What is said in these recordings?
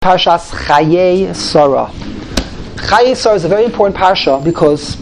Parshas Chayei Sarah. Chayei Sarah is a very important parsha because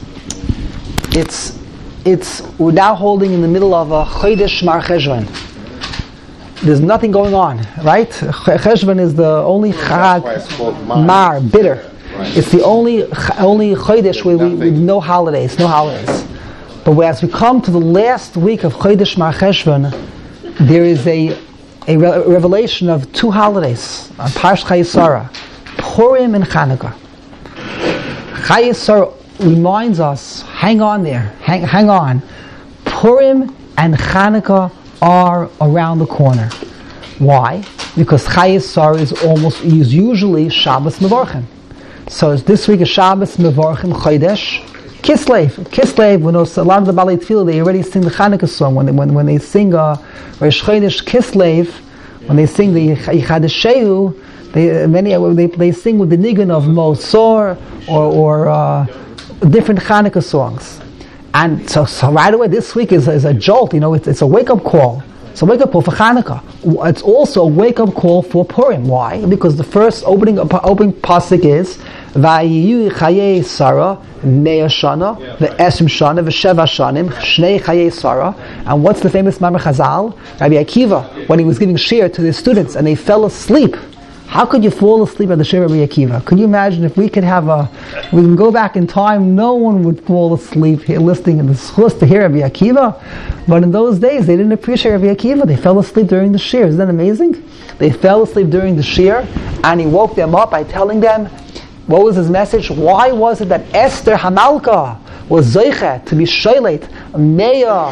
we're now holding in the middle of a Chodesh Mar Cheshvan. There's nothing going on, right? Cheshvan is the only Chag Mar, bitter. Right. It's the only Chodesh where we no holidays. But as we come to the last week of Chodesh Mar Cheshvan, there is a revelation of two holidays on Parsh Chayei Sarah, Purim and Chanukah. Chayei Sarah reminds us, hang on there, hang on. Purim and Chanukah are around the corner. Why? Because Chayei Sarah is usually Shabbos Mevorchim. So this week is Shabbos Mevorchim Chodesh Kislev. When a lot of the Balei Tefillah, they already sing the Chanukah song. When they sing Rosh Chodesh Kislev, when they sing the Yichadeshehu, they sing with the nigun of Mosor or different Chanukah songs. And so right away this week is a jolt. It's a wake up call. It's a wake up call for Chanukah. It's also a wake up call for Purim. Why? Because the first opening pasuk is Vayiyu Chayei Sarah Mea Shana ve'Esrim Shana ve'Sheva Shanim Shnei Chayei Sarah. And what's the famous Mamar Chazal? Rabbi Akiva, when he was giving shir to his students and they fell asleep. How could you fall asleep at the shir of Rabbi Akiva? Could you imagine if we can go back in time, no one would fall asleep listening to the schus to hear Rabbi Akiva? But in those days, they didn't appreciate Rabbi Akiva. They fell asleep during the shir. Isn't that amazing? They fell asleep during the shir, and he woke them up by telling them, what was his message? Why was it that Esther Hamalka was Zoichet to be Sholet Meya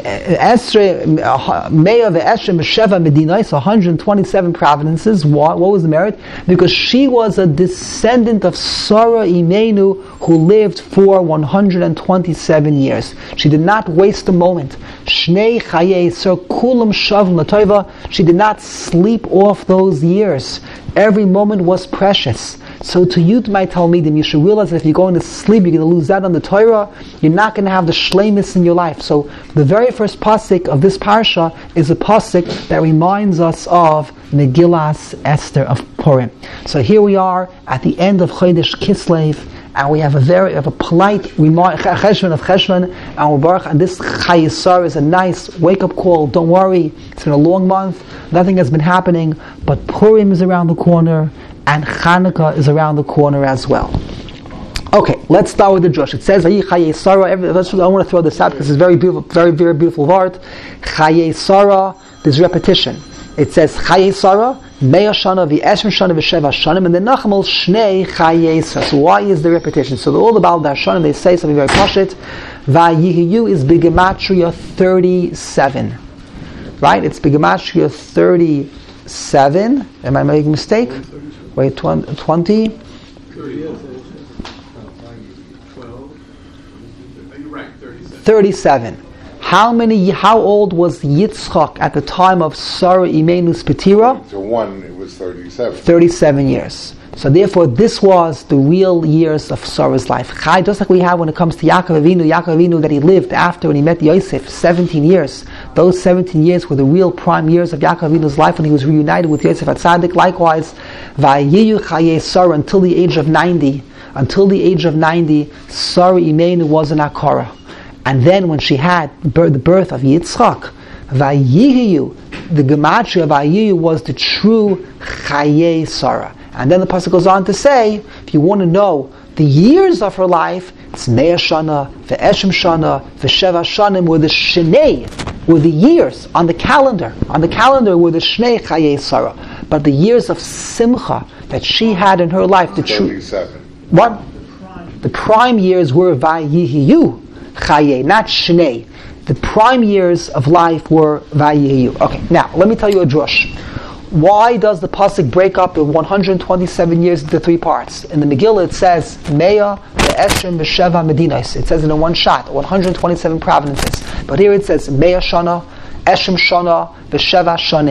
ve'Esrim B'Sheva Medinais, 127 provinces? What was the merit? Because she was a descendant of Sarah Imenu who lived for 127 years. She did not waste a moment. Shnei Chayei Sarah Kulam Shavim L'Toiva. She did not sleep off those years. Every moment was precious. So to you, my Talmidim, you should realize that if you're going to sleep, you're going to lose out on the Torah. You're not going to have the shleimus in your life. So the very first pasuk of this parsha is a pasuk that reminds us of Megillas Esther of Purim. So here we are at the end of Chodesh Kislev, and we have a polite Cheshvan of Cheshvan, and we're baruch. And this Chayei Sarah is a nice wake-up call. Don't worry, it's been a long month. Nothing has been happening, but Purim is around the corner. And Chanukah is around the corner as well. Okay, let's start with the drush. It says Chayei Sarah. I want to throw this out because it's very beautiful, very very beautiful word. Chayei Sarah. There's repetition. It says Chayei Sarah, Mea Shana ve'Esrim Shana ve'Sheva Shanim, and the Nachmal Shnei Chayei Sarah. So why is the repetition? So all the Baal Darshanim, they say something very pashut. Vayihiyu is B'gematria 37. Right? It's B'gematria 37. Am I making a mistake? Wait, 20? 37. How old was Yitzchak at the time of Sarah Imenu's Petira? So it was 37. 37 years. So therefore, this was the real years of Sarah's life. Just like we have when it comes to Yaakov Avinu that he lived after when he met Yosef, 17 years. Those 17 years were the real prime years of Yaakov Avinu's life when he was reunited with Yosef HaTzadik. Likewise, Vayiyu Chayei Sarah until the age of 90. Until the age of 90, Sarah Imenu was an Akara. And then when she had the birth of Yitzchak, Vayiyu, the Gematria Vayiyu was the true Chayei Sarah. And then the pasuk goes on to say, if you want to know the years of her life, it's Mea Shana, ve'Esrim Shana, ve'Sheva Shanim, were the Shnei, were the years on the calendar. On the calendar were the Shnei Chayei Sarah. But the years of Simcha that she had in her life, the true... 37. What? The prime years were Vayihiyu Chayei, not Shnei. The prime years of life were Vayihiyu. Okay, now, let me tell you a drush. Why does the pasuk break up the 127 years into three parts? In the Megillah it says Meya ve'Esrim B'Sheva Medinos. It says in one shot 127 provinces. But here it says Meya Shana, Esrim Shana, ve'Sheva Shanim.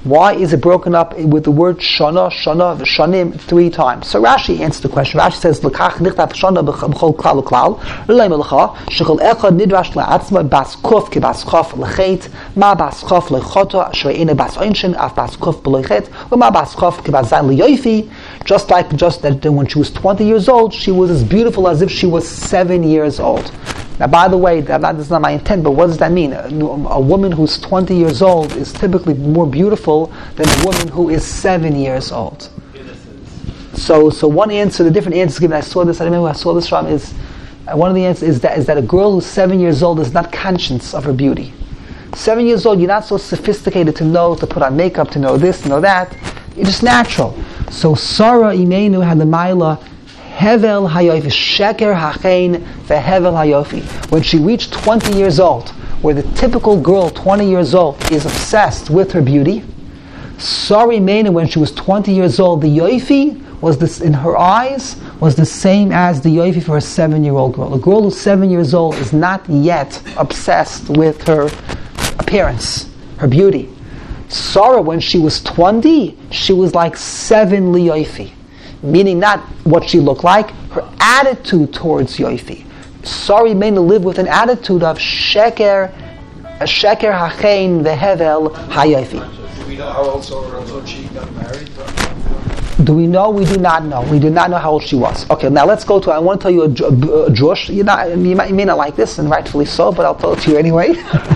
Why is it broken up with the word shana, shana, v'shanim 3 times? So Rashi answers the question. Rashi says, "L'kach nichtav shana b'chol klal u'klal, l'lei melecha, shechol echad nidrash le'atzma bas kuf ki bas chof lechet, ma bas chof lechoto, shre'ene bas oinshin, af bas kuf b'lechet, ma bas chof ki bas zayin le'yoifi." Just that when she was 20 years old, she was as beautiful as if she was 7 years old. Now, by the way, that's not my intent, but what does that mean? A woman who's 20 years old is typically more beautiful than a woman who is 7 years old. So one answer, the different answers given, I remember where I saw this from, is one of the answers is that a girl who's 7 years old is not conscious of her beauty. 7 years old, you're not so sophisticated to put on makeup, to know this, to know that. You're just natural. So Sarah Imenu had the Maila Hevel Hayofi, Sheker Hachein Vehevel Hayofi. When she reached 20 years old, where the typical girl, 20 years old, is obsessed with her beauty, Sarah Imenu, when she was 20 years old, the Yofi was this in her eyes was the same as the Yofi for a 7-year-old girl. A girl who's 7 years old is not yet obsessed with her appearance, her beauty. Sarah, when she was 20, she was like 7 Yofi. Meaning not what she looked like, her attitude towards Yofi. Sarah may live with an attitude of Sheker Hachein Vehevel Hayofi. Do we know how old she got married? Do we know? We do not know. We do not know how old she was. Okay, now let's go to, I want to tell you a drush. You may not like this, and rightfully so, but I'll tell it to you anyway.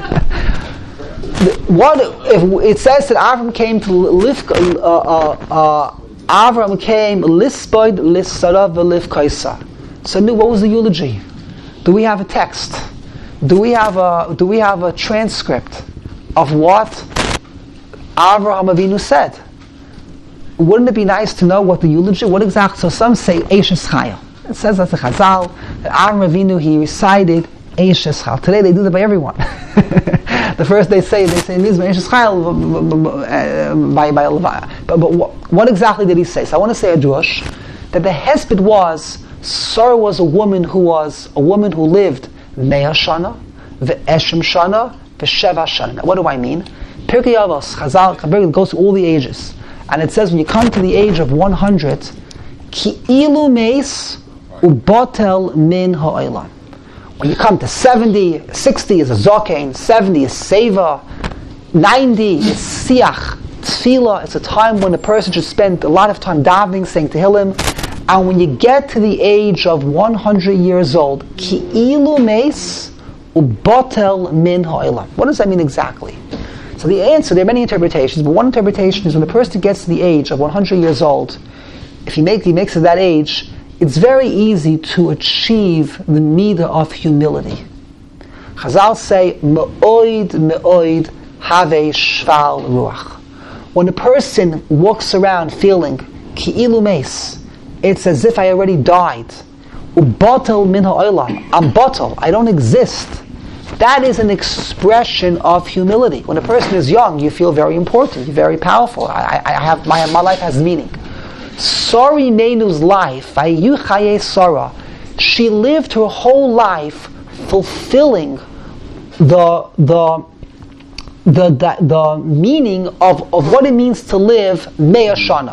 What if it says that Avram came to Avram came lispoid lissarav v'livkaisa. So what was the eulogy? Do we have a text? Do we have a transcript of what Avraham Avinu said? Wouldn't it be nice to know what the eulogy? What exactly? So some say Eishes Chayil. It says that's a Chazal that Avraham Avinu he recited Eishes Chayil. Today they do that by everyone. The first they say Nizma Eishes Chayil by Levaya. But what exactly did he say? So I want to say a drush that the hesped was Sarah was a woman who lived Mea Shana, Ve'eshem Shana, Ve'sheva Shana. Now, what do I mean? Pirkei Avos Chazal goes to all the ages, and it says when you come to the age of 100, Ki ilu meis ubotel min ha'olam. When you come to 70, 60 is a zokein, 70 is seva, 90 is siach, tefillah. It's a time when a person should spend a lot of time davening, saying tehillim. And when you get to the age of 100 years old, ki ilu meis ubotel min ha'olam. What does that mean exactly? So the answer, there are many interpretations, but one interpretation is when the person gets to the age of 100 years old, if he makes it to that age, it's very easy to achieve the midah of humility. Chazal say, me'oid have shval ruach. When a person walks around feeling ki'ilu meis, it's as if I already died. Ubatel min ha'olam. I'm batel. I don't exist. That is an expression of humility. When a person is young, you feel very important. You're very powerful. My life has meaning. Sarah Imenu's life, Sarah, she lived her whole life fulfilling the meaning of what it means to live Mea Shana.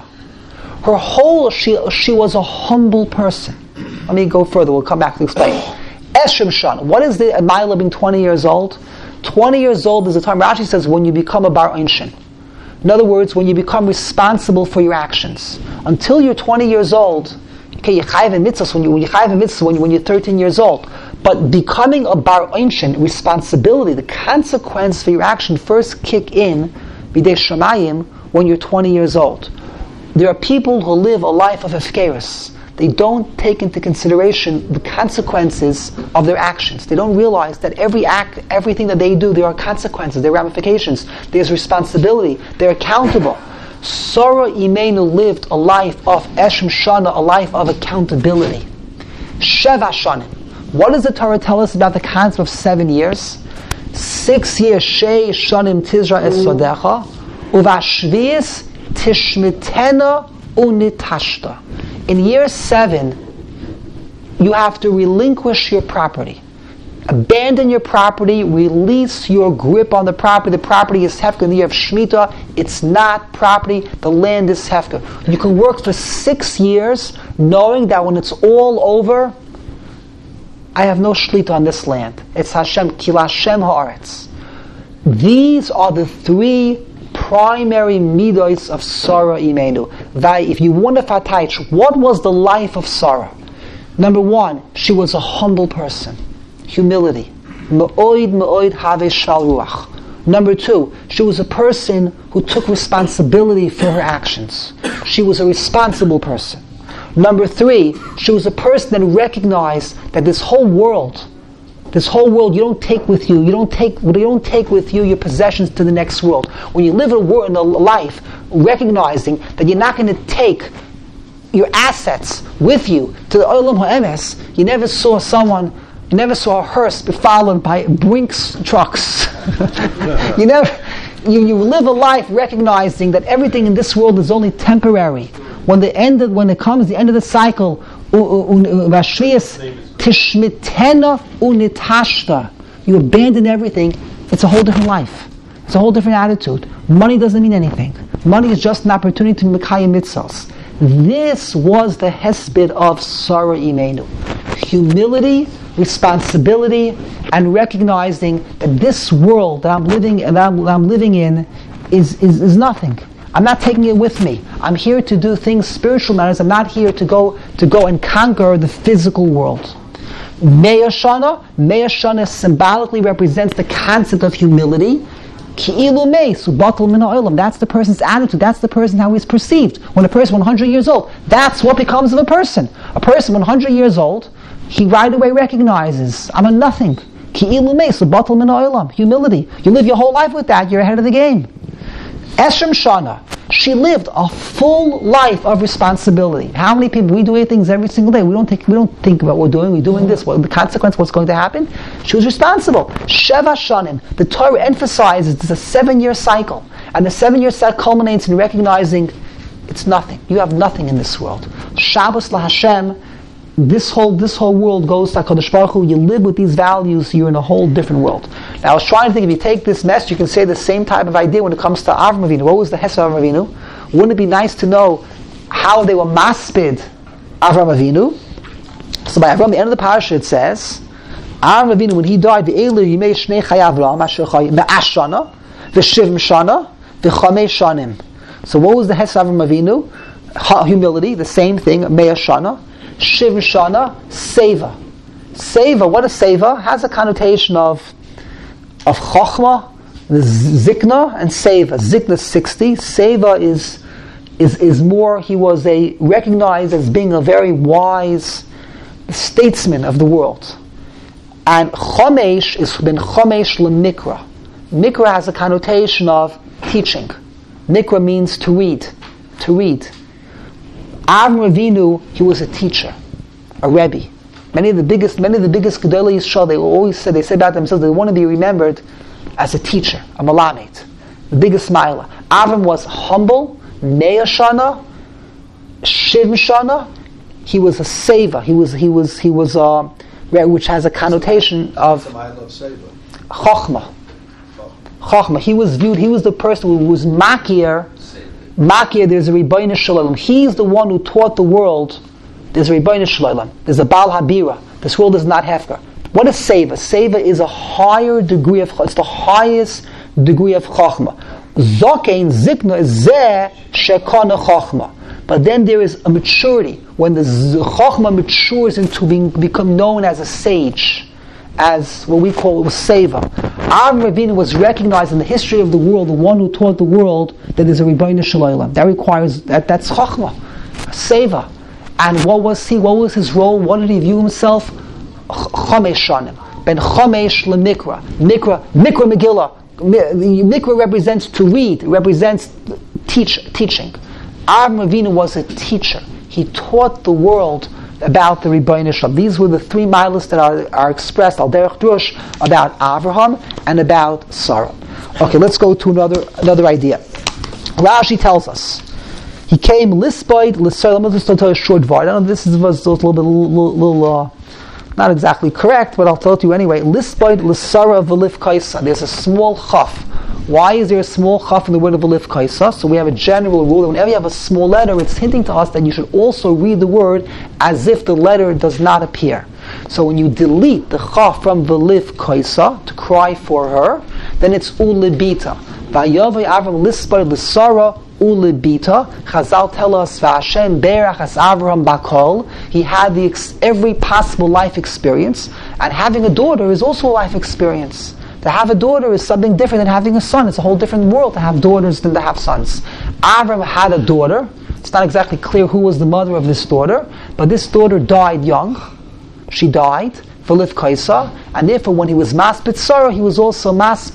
She was a humble person. Let me go further. We'll come back to explain. Eshem Shana. What is the Maila being 20 years old? 20 years old is the time Rashi says when you become a Bar Einshin. In other words, when you become responsible for your actions. Until you're 20 years old, okay, you chayav in mitzvahs when you're 13 years old. But becoming a Bar Einshin, responsibility, the consequence for your action first kick in b'dei shamayim when you're 20 years old. There are people who live a life of hefkerus. They don't take into consideration the consequences of their actions. They don't realize that every act, everything that they do, there are consequences, there are ramifications, there's responsibility, they're accountable. Sarah Imenu lived a life of Eshem Shana, a life of accountability. Sheva Shanim. What does the Torah tell us about the concept of 7 years? 6 years, Shei Shanim Tizra Es Sodecha, Uvashvias Tishmitena Unitashta. In year 7, you have to relinquish your property. Abandon your property, release your grip on the property. The property is hefker in the year of Shemitah. It's not property, the land is hefker. You can work for 6 years knowing that when it's all over, I have no shlita on this land. It's Hashem, Kila Hashem haaretz. These are the 3 primary midos of Sarah Imenu. If you wonder, what was the life of Sarah? Number 1, she was a humble person. Humility. Me'oid me'oid have shal ruach. Number 2, she was a person who took responsibility for her actions. She was a responsible person. Number 3, she was a person that recognized that this whole world, you don't take with you your possessions to the next world. When you live in a life recognizing that you're not going to take your assets with you to the Olam HaEmes, you never saw a hearse be followed by Brinks trucks. you live a life recognizing that everything in this world is only temporary. When it comes the end of the cycle, tishmitena unitashta, you abandon everything. It's a whole different life. It's a whole different attitude. Money doesn't mean anything. Money is just an opportunity to mekayim mitzvos. This was the hesped of Sarah Imenu. Humility, responsibility, and recognizing that this world that I'm living in is nothing. I'm not taking it with me. I'm here to do things, spiritual matters. I'm not here to go and conquer the physical world. Mea Shana symbolically represents the concept of humility. That's the person's attitude. That's the person how he's perceived. When a person 100 years old, that's what becomes of a person. A person 100 years old, he right away recognizes, I'm a nothing. Humility. You live your whole life with that, you're ahead of the game. Eshem Shana, she lived a full life of responsibility. How many people, we do 8 things every single day. We don't think about what we're doing. We're doing this. What the consequence? What's going to happen? She was responsible. Sheva Shanim. The Torah emphasizes it's a 7-year cycle, and the 7-year cycle culminates in recognizing it's nothing. You have nothing in this world. Shabbos LaHashem. This whole world goes to HaKadosh Baruch Hu. You live with these values, you're in a whole different world. Now I was trying to think, if you take this message, you can say the same type of idea when it comes to Avram Avinu. What was the Hesed of Avram Avinu? Wouldn't it be nice to know how they were maspid Avram Avinu? So by Avram, the end of the parasha, it says, Avram Avinu, when he died, V'elu yimei shnei chay Avram, asher chay me'ash shana, v'shivim shana, v'chamei shanim. So what was the Hesed of Avram Avinu? Humility, the same thing, me'ah shana. Shiv Shana, Seva. Seva, what is Seva? Has a connotation of Chochmah, Zikna, and Seva. Zikna 60. Seva is more, he was recognized as being a very wise statesman of the world. And Chomesh is ben Chomesh leMikra. Mikra has a connotation of teaching. Mikra means to read. To read. Avram Avinu, he was a teacher, a Rebbe. Many of the biggest Gedolei Yisrael, they say about themselves, they want to be remembered as a teacher, a Malamed, the biggest Maila. Avram was humble, Me'ah Shana, Shiv Shana. He was a Seva. He was which has a connotation of Chochmah. Chochmah. He was the person who was Makir. There's a Rebbeinu Shalom. He's the one who taught the world. There's a Rebbeinu Shalom. There's a Baal Habira. This world is not Hefker. What is Seva? Seva is a higher degree of. It's the highest degree of Chochmah. Zokein Zikna is Zeh Shekana Chochmah. But then there is a maturity when the Chochmah matures into become known as a sage, as what we call Seva. Avram Avinu was recognized in the history of the world, the one who taught the world that there's a Rebbeinu Shalom. That requires that's Chochmah, Seva. And what was he? What was his role? What did he view himself? Chomesh Shanim. Ben Chomesh leMikra. Mikra Megillah. Mikra represents to read, represents teaching. Avram Avinu was a teacher. He taught the world about the Rebbeinu Shalom. These were the 3 milas that are expressed al derech drush about Avraham and about Sarah. Okay, let's go to another idea. Rashi tells us he came lisboid l'Sarah. Let's tell a short var. I don't know, this was a little not exactly correct, but I'll tell it to you anyway. Lisboid l'sara v'lif kaisa. There's a small chaf. Why is there a small chaf in the word of v'lif kaisa? So we have a general rule that whenever you have a small letter, it's hinting to us that you should also read the word as if the letter does not appear. So when you delete the chaf from v'lif kaisa, to cry for her, then it's ulibita. Vayavai Avram lisboid l'sara ulibita. Chazal tell us Vashem berach as Avraham bakol. He had every possible life experience, and having a daughter is also a life experience. To have a daughter is something different than having a son. It's a whole different world to have daughters than to have sons. Avram had a daughter. It's not exactly clear who was the mother of this daughter, but this daughter died young. She died, v'lif kaisa, and therefore when he was maspid Sarah, he was also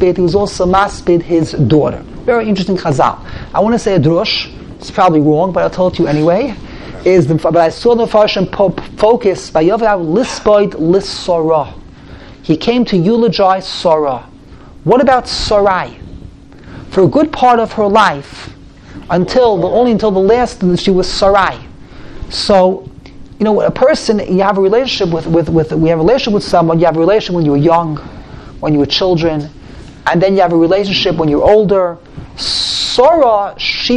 maspid his daughter. Very interesting chazal. I want to say a drush. It's probably wrong, but I'll tell it to you anyway. But I saw the Farshim focus by Yovav lisboid lis-Sarah. He came to eulogize Sarah. What about Sarai? For a good part of her life, only until the last, she was Sarai. So, a person, you have a relationship we have a relationship with someone. You have a relationship when you were young, when you were children, and then you have a relationship when you're older. Sarah,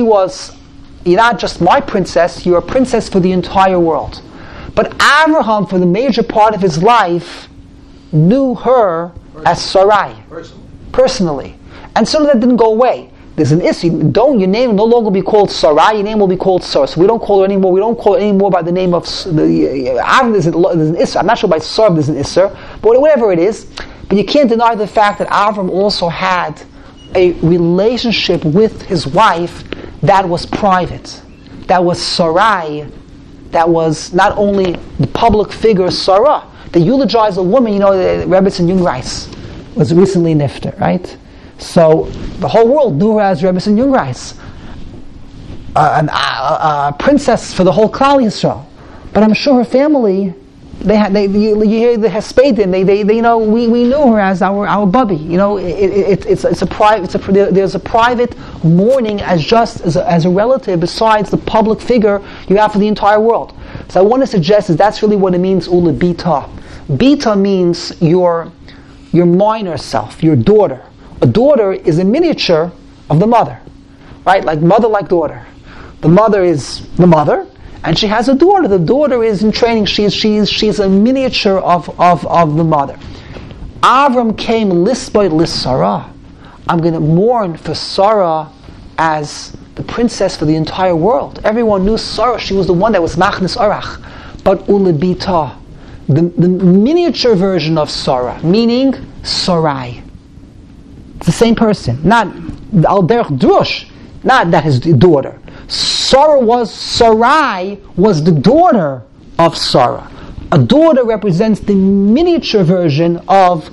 you're not just my princess, you're a princess for the entire world. But Abraham, for the major part of his life, knew her as Sarai. Personally. And so that didn't go away. There's an issue. Your name will no longer be called Sarai, your name will be called Sarah. So we don't call her anymore. We don't call her anymore by the name of there's an Isser. I'm not sure by Sarah there's an Isser, but whatever it is. But you can't deny the fact that Avram also had a relationship with his wife that was private. That was Sarai. That was not only the public figure Sarah. They eulogize a woman, Rebbetzin Jungreis was recently nifter, right? So the whole world knew her as Rebbetzin Jungreis, a princess for the whole Klal Yisrael. But I'm sure her family, you hear the Hespedim, we knew her as our bubby. There's a private mourning as a relative besides the public figure you have for the entire world. So I want to suggest that's really what it means, Ula Bita. Bita means your minor self, your daughter. A daughter is a miniature of the mother, right? Like mother, like daughter. The mother is the mother, and she has a daughter. The daughter is in training. She's a miniature of the mother. Avram came lisboid lis-Sarah. I'm going to mourn for Sarah as the princess for the entire world. Everyone knew Sarah. She was the one that was machnis arach. But ulibita, the miniature version of Sarah, meaning Sarai. It's the same person. Not al derech drush, not that his daughter. Sarai was the daughter of Sarah. A daughter represents the miniature version of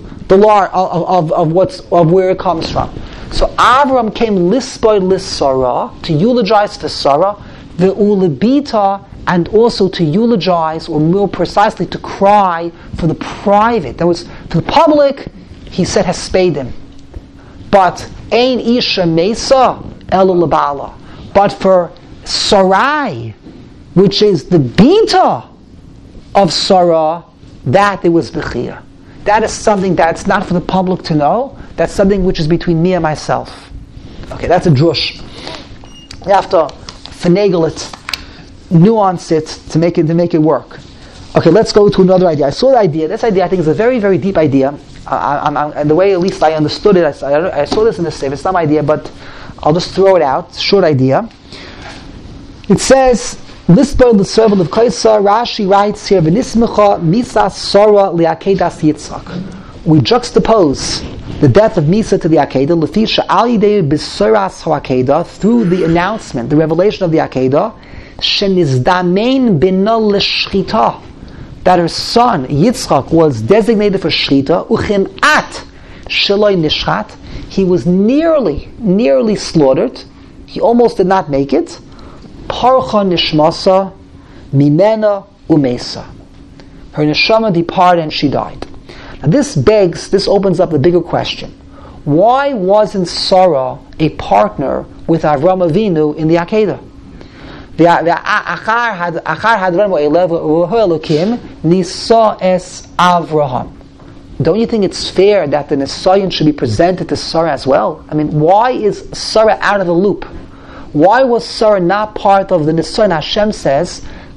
where it comes from. So Avram came lisboid lis-Sarah to eulogize for Sarah, the ulibita, and also to eulogize, or more precisely, to cry for the private. That was to the public. He said hespedim, but ein isha mesa elu labala. But for Sarai, which is the bita of Sarah, that there was bechia. That is something that's not for the public to know. That's something which is between me and myself. Okay, that's a drush. You have to finagle it, nuance it to make it work. Okay, let's go to another idea. I saw the idea. This idea I think is a very, very deep idea. And the way at least I understood it, I saw this in the Sefer. It's not my idea, but I'll just throw it out. Short idea. It says, Lisboid the servant of Kaisa, Rashi writes here, V'nismecha Misa Sora li'akedas Yitzchak. We juxtapose the death of Misa to the Akedah, Lefisha al yidei b'soras ha'akedah, through the announcement, the revelation of the Akedah, Shenizdamein bina l'shchita, that her son Yitzchak was designated for shchita, uchim at sheloi nishchat, he was nearly slaughtered, he almost did not make it. Parcha nishmasa mimena umesa. Her neshama departed and she died. Now this opens up the bigger question. Why wasn't Sarah a partner with Avram Avinu in the Akedah? Nisa es Avraham. Don't you think it's fair that the Nisayon should be presented to Sarah as well? I mean, why is Sarah out of the loop? Why was Sarah not part of the Nisayon? Hashem says,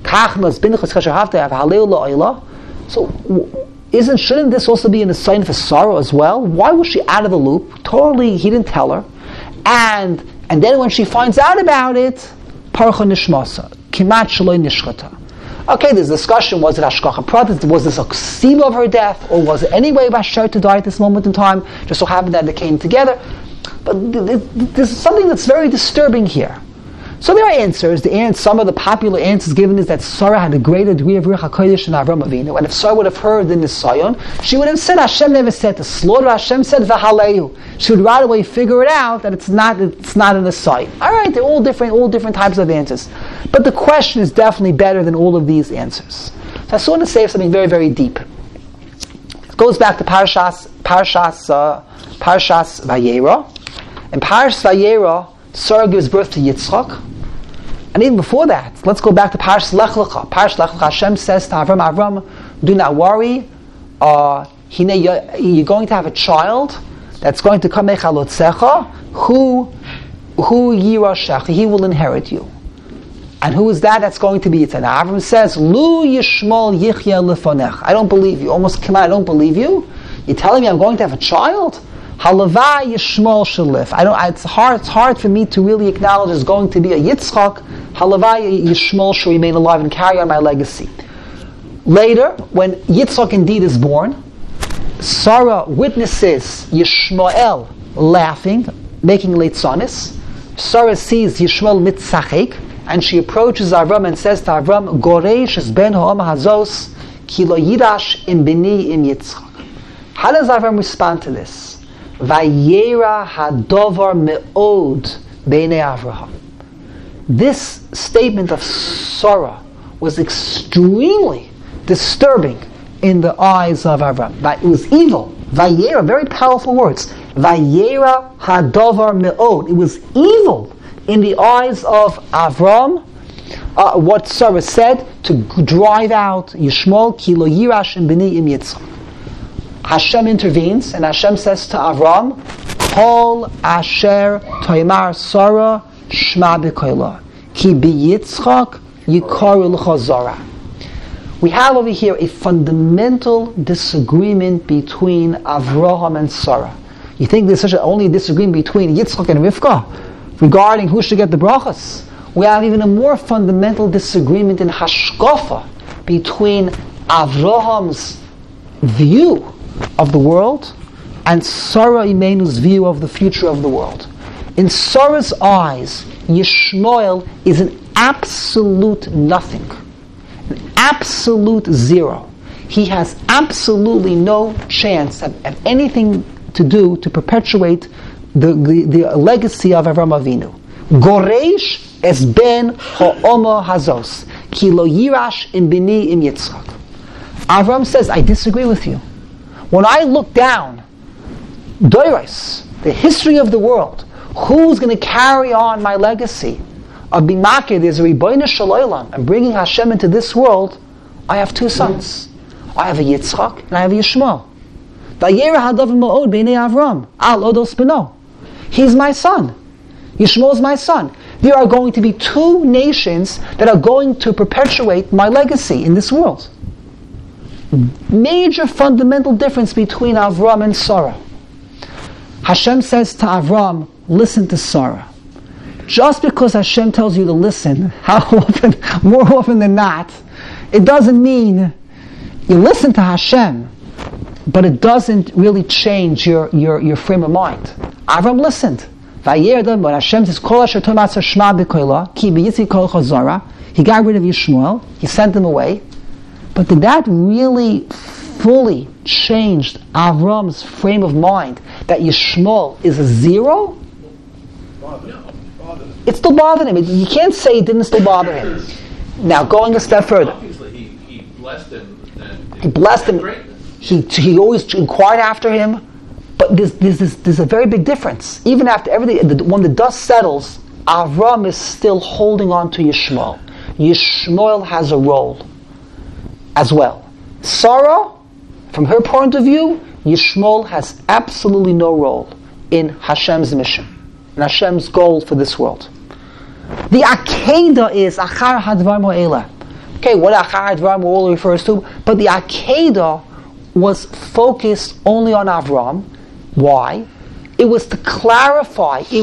so shouldn't this also be a Nisayon for Sarah as well? Why was she out of the loop? Totally, he didn't tell her. And then when she finds out about it, Parcha Nishmasa, Kimat Shaloi Nishchata. Okay, this discussion, was it Hashgacha Pratis, was this a ksila of her death, or was it any way Basher to die at this moment in time? Just so happened that they came together. But there's something that's very disturbing here. So there are answers. Some of the popular answers given is that Sarah had a greater degree of Ruach HaKodesh than Avram Avinu, and if Sarah would have heard the Nisayon, she would have said, Hashem never said to slaughter, Hashem said V'haleyu. She would right away figure it out that it's not a Nisayon. Alright, they're all different types of answers. But the question is definitely better than all of these answers. So I just want to say something very, very deep. It goes back to Parashas Vayera. In Parashas Vayera, Sarah gives birth to Yitzchak. And even before that, let's go back to Parashas Lech Lecha. Parashas Lech Lecha, Hashem says to Avram, do not worry, you're going to have a child that's going to come Echalotzecha, who Yirashecha, he will inherit you. And who is that? That's going to be Yitzchak. Now Avram says, Lu Yishmol Yichya Lefonech. I don't believe you. Almost come out, I don't believe you. You're telling me I'm going to have a child? Halavai Yishmol Shalif. It's hard for me to really acknowledge there's going to be a Yitzchak. Halavai Yishmol shall remain alive and carry on my legacy. Later, when Yitzchak indeed is born, Sarah witnesses Yishmael laughing, making leitzanis. Sarah sees Yishmael mitzachek, and she approaches Avram and says to Avram, Goresh es ben ha'om hazos, ki lo yidash im bini im Yitzchak. How does Avram respond to this? Vayera hadovar me'od b'nei Avraham. This statement of Sarah was extremely disturbing in the eyes of Avram. It was evil. Vayera, very powerful words. Vayera hadovar me'od. It was evil in the eyes of Avram. What Sarah said to drive out Yishmael, ki lo yirash im b'ni im Yitzchak. Hashem intervenes, and Hashem says to Avram, Kol asher toymar Sarah shma b'koila, ki b'Yitzchak yikaru l'cha zara. We have over here a fundamental disagreement between Avraham and Sarah. You think there's such only disagreement between Yitzchak and Rivka regarding who should get the brachas? We have even a more fundamental disagreement in hashkafa between Avraham's view of the world and Sarah Imenu's view of the future of the world. In Sarah's eyes, Yishmael is an absolute nothing, an absolute zero. He has absolutely no chance of anything to do to perpetuate the legacy of Avram Avinu. Goresh es ben ha'oma hazos, ki lo yirash im bini im Yitzchak. Avram says, I disagree with you. When I look down, Doros, the history of the world, who's going to carry on my legacy of Bimakir, there's a Ribono Shel Olam, and bringing Hashem into this world, I have two sons. I have a Yitzchak and I have a Yishmael. Vayera hadav ma'od b'nei Avram, al odos b'no. He's my son. Yishmael is my son. There are going to be two nations that are going to perpetuate my legacy in this world. Major fundamental difference between Avram and Sarah. Hashem says to Avram, listen to Sarah. Just because Hashem tells you to listen, more often than not, it doesn't mean you listen to Hashem, but it doesn't really change your frame of mind. Avram listened. When Hashem says, he got rid of Yishmael, he sent him away. But did that really fully change Avram's frame of mind that Yishmael is a zero? It still bothered him. You can't say it didn't still bother him. Now, going a step further. Obviously, he blessed him. He blessed him. He always inquired after him. But there's a very big difference. Even after everything, when the dust settles, Avram is still holding on to Yishmael. Yishmael has a role as well. Sarah, from her point of view, Yishmael has absolutely no role in Hashem's mission, and Hashem's goal for this world. The Akedah is Achar Hadvar Mo'ela. Okay, what Achar Hadvar Mo'ela refers to, but the Akedah was focused only on Avram. Why? It was to clarify to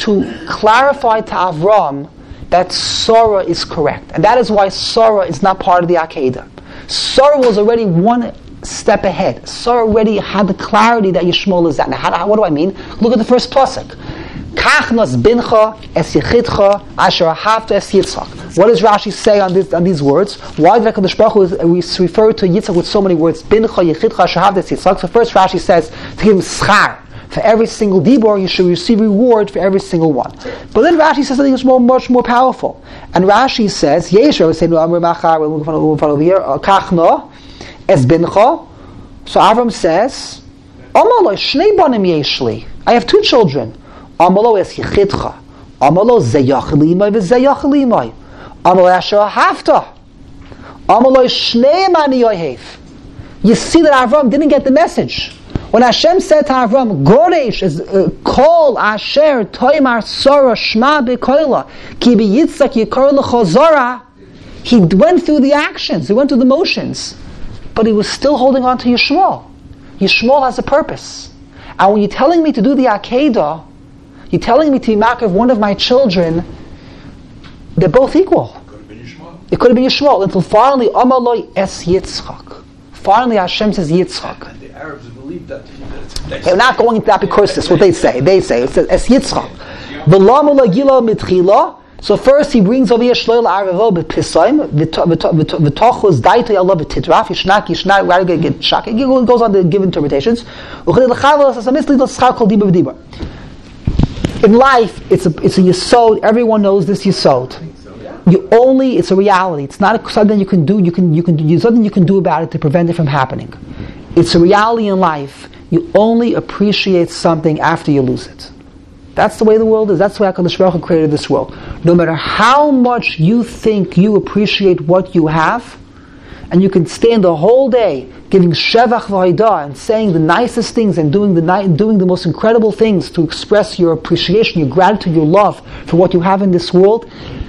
Avram that Sarah is correct. And that is why Sarah is not part of the Akedah. Sarah was already one step ahead. Sarah already had the clarity that Yishmael is that. Now, what do I mean? Look at the first pasuk. Kachnas bincha es yichidcha asher ahavta es Yitzchak. What does Rashi say on these words? Why did HaKadosh Baruch Hu refer to Yitzchak with so many words? Bincha yichidcha asher ahavta es Yitzchak. So first Rashi says to give him schar. For every single dibor, you should receive reward for every single one. But then Rashi says something that's much more powerful. And Rashi says, Yeshua was saying, over here, Kachna es bincha. So Avram says, Amalo shnei banim yeshli. I have two children. Amalo es yichidcha. Amalo zeyach limay v'zeyach limay. Amalo asher hafta. Amalo shnei mani yohev. You see that Avram didn't get the message. When Hashem said to Avram, Goresh is kol asher toimar sora shma bekoila ki beyitzak yikor l'chozora, he went through the actions, he went through the motions, but he was still holding on to Yishmael. Yishmael has a purpose. And when you're telling me to do the Akedah, you're telling me to be mark of one of my children, they're both equal. It could have been Yishmael until finally Amaloi es Yitzchak. Finally Hashem says Yitzchak. And the Arabs believe that. They're not going into that because that's what they say. They say it says es Yitzchak. So first he brings over here shloil aravo b'pisaim v'tochos daitay Allah b'titraf yishnak rather get shak. It goes on to give interpretations. In life, it's a yesod. Everyone knows this yesod. It's a reality. It's not something you can do. There's nothing you can do about it to prevent it from happening. It's a reality in life. You only appreciate something after you lose it. That's the way the world is. That's the way HaKadosh Baruch Hu created this world. No matter how much you think you appreciate what you have, and you can stand the whole day giving shevach v'haidah and saying the nicest things and doing the most incredible things to express your appreciation, your gratitude, your love for what you have in this world,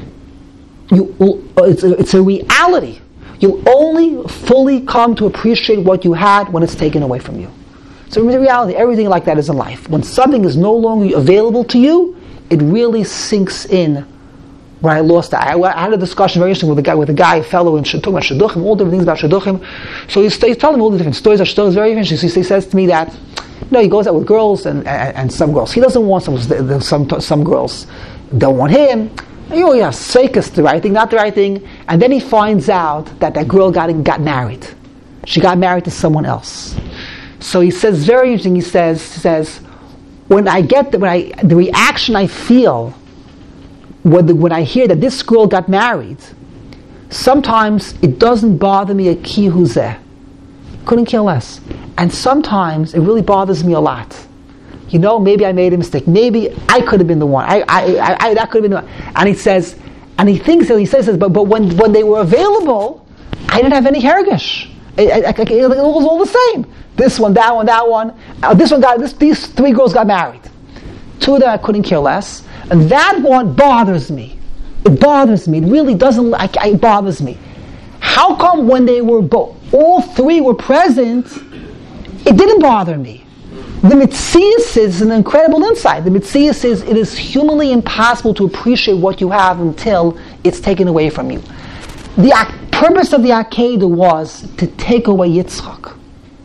it's a reality. You'll only fully come to appreciate what you had when it's taken away from you. So in reality, everything like that is in life. When something is no longer available to you, it really sinks in. When I lost it, I had a discussion very interesting with a guy, a fellow, and talking about shidduchim, all different things about shidduchim. So he's telling me all the different stories. Shidduchim very interesting. So he says to me that, he goes out with girls and some girls. He doesn't want some girls don't want him. Sake is the right thing, not the right thing. And then he finds out that girl got married. She got married to someone else. So he says, very interesting, he says, when the reaction I feel when I hear that this girl got married, sometimes it doesn't bother me a ki huzeh. Couldn't care less. And sometimes it really bothers me a lot. Maybe I made a mistake. Maybe I could have been the one. That could have been the one. And he says, but when they were available, I didn't have any hergish. It was all the same. This one, that one. These three girls got married. Two of them I couldn't care less. And that one bothers me. It bothers me. It really doesn't, it bothers me. How come when they were all three were present, it didn't bother me? The Metzius is an incredible insight. The Metzius is, it is humanly impossible to appreciate what you have until it's taken away from you. The purpose of the Akedah was to take away Yitzchak.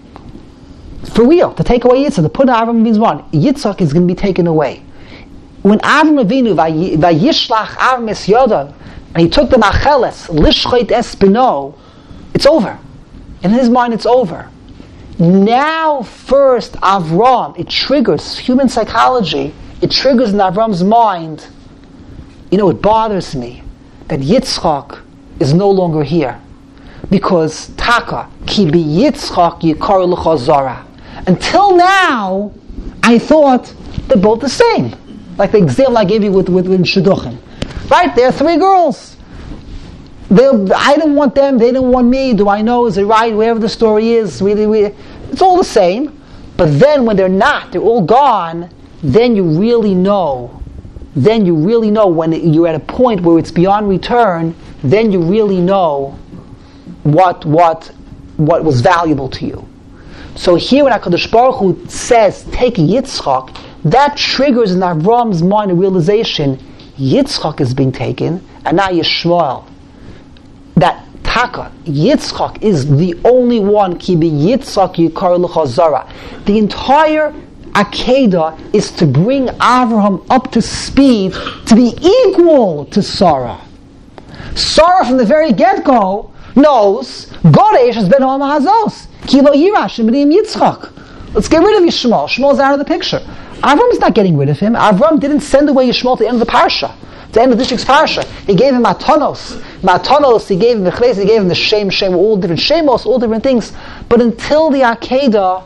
For real, to take away Yitzchak. To put Avram means one. Yitzchak is going to be taken away. When Avram Avinu, Vayishlach Avram es Yoda, and he took the Macheles, Lishchait es Beno, it's over. In his mind, it's over. Now, first, Avram, it triggers human psychology. It triggers in Avram's mind. It bothers me that Yitzchak is no longer here, because Taka ki bi Yitzchak yikar l'chazara. Until now, I thought they're both the same. Like the example I gave you with shidduchim. Right? There are three girls. I didn't want them, they didn't want me. Do I know? Is it right? Wherever the story is, it's all the same. But then when they're not, they're all gone, then you really know. Then you really know when you're at a point where it's beyond return, then you really know what was valuable to you. So here when HaKadosh Baruch Hu says, take Yitzchak, that triggers in Avram's mind a realization, Yitzchak is being taken, and now Yishmael. That Taka, Yitzchak is the only one, ki be Yitzchak yikar l'chazara. The entire Akedah is to bring Avraham up to speed, to be equal to Sarah. Sarah from the very get-go knows, Goresh has been on Mahazos. Ki lo yirash imrim Yitzchak. Let's get rid of Yishmael. Shmuel's out of the picture. Avram is not getting rid of him. Avram didn't send away Yishmael to the end of the parsha. The end of the district's parsha. He gave him matanos, he gave him the chles, he gave him the shem, all different shemos, all different things. But until the Akedah,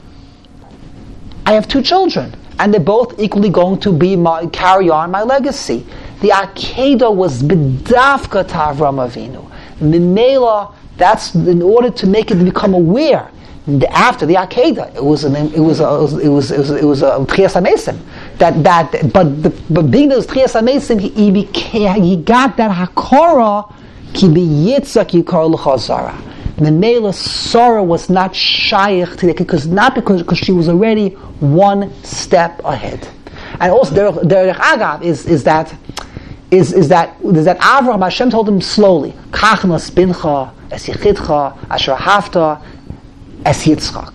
I have 2 children, and they're both equally going to carry on my legacy. The Akedah was b'dafka to Avram Avinu. Mimela, that's in order to make it become aware. After the Akedah, it was a Tchias HaMesim. But being those Tchias HaMesim, he got that Hakora ki b'yitzak yikar l'chazara. The Mela Sarah was not shaykh to because she was already one step ahead. And also Derech Agav is that Avraham, Hashem told him slowly, Kach nas bincha es yichidcha asher hafta es Yitzchak.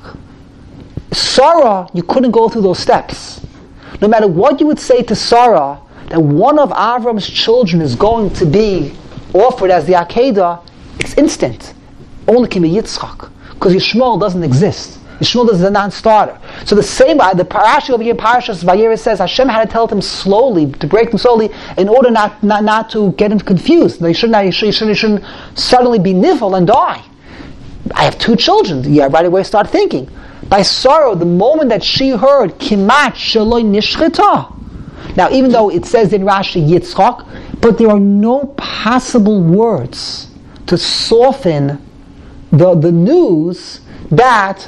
Sarah, you couldn't go through those steps. No matter what you would say to Sarah, that one of Avram's children is going to be offered as the Akedah, it's instant. Only can be Yitzchak, because Yishmael doesn't exist. Yishmael is a non-starter. So the same, the parasha over here, Parashas Vayera says Hashem had to tell them slowly, to break them slowly, in order not to get him confused. They shouldn't suddenly be nifl and die. I have 2 children. Yeah, right away start thinking. By Sarah, the moment that she heard Kimat Shaloi Nishchita. Now, even though it says in Rashi Yitzchak, but there are no possible words to soften the news that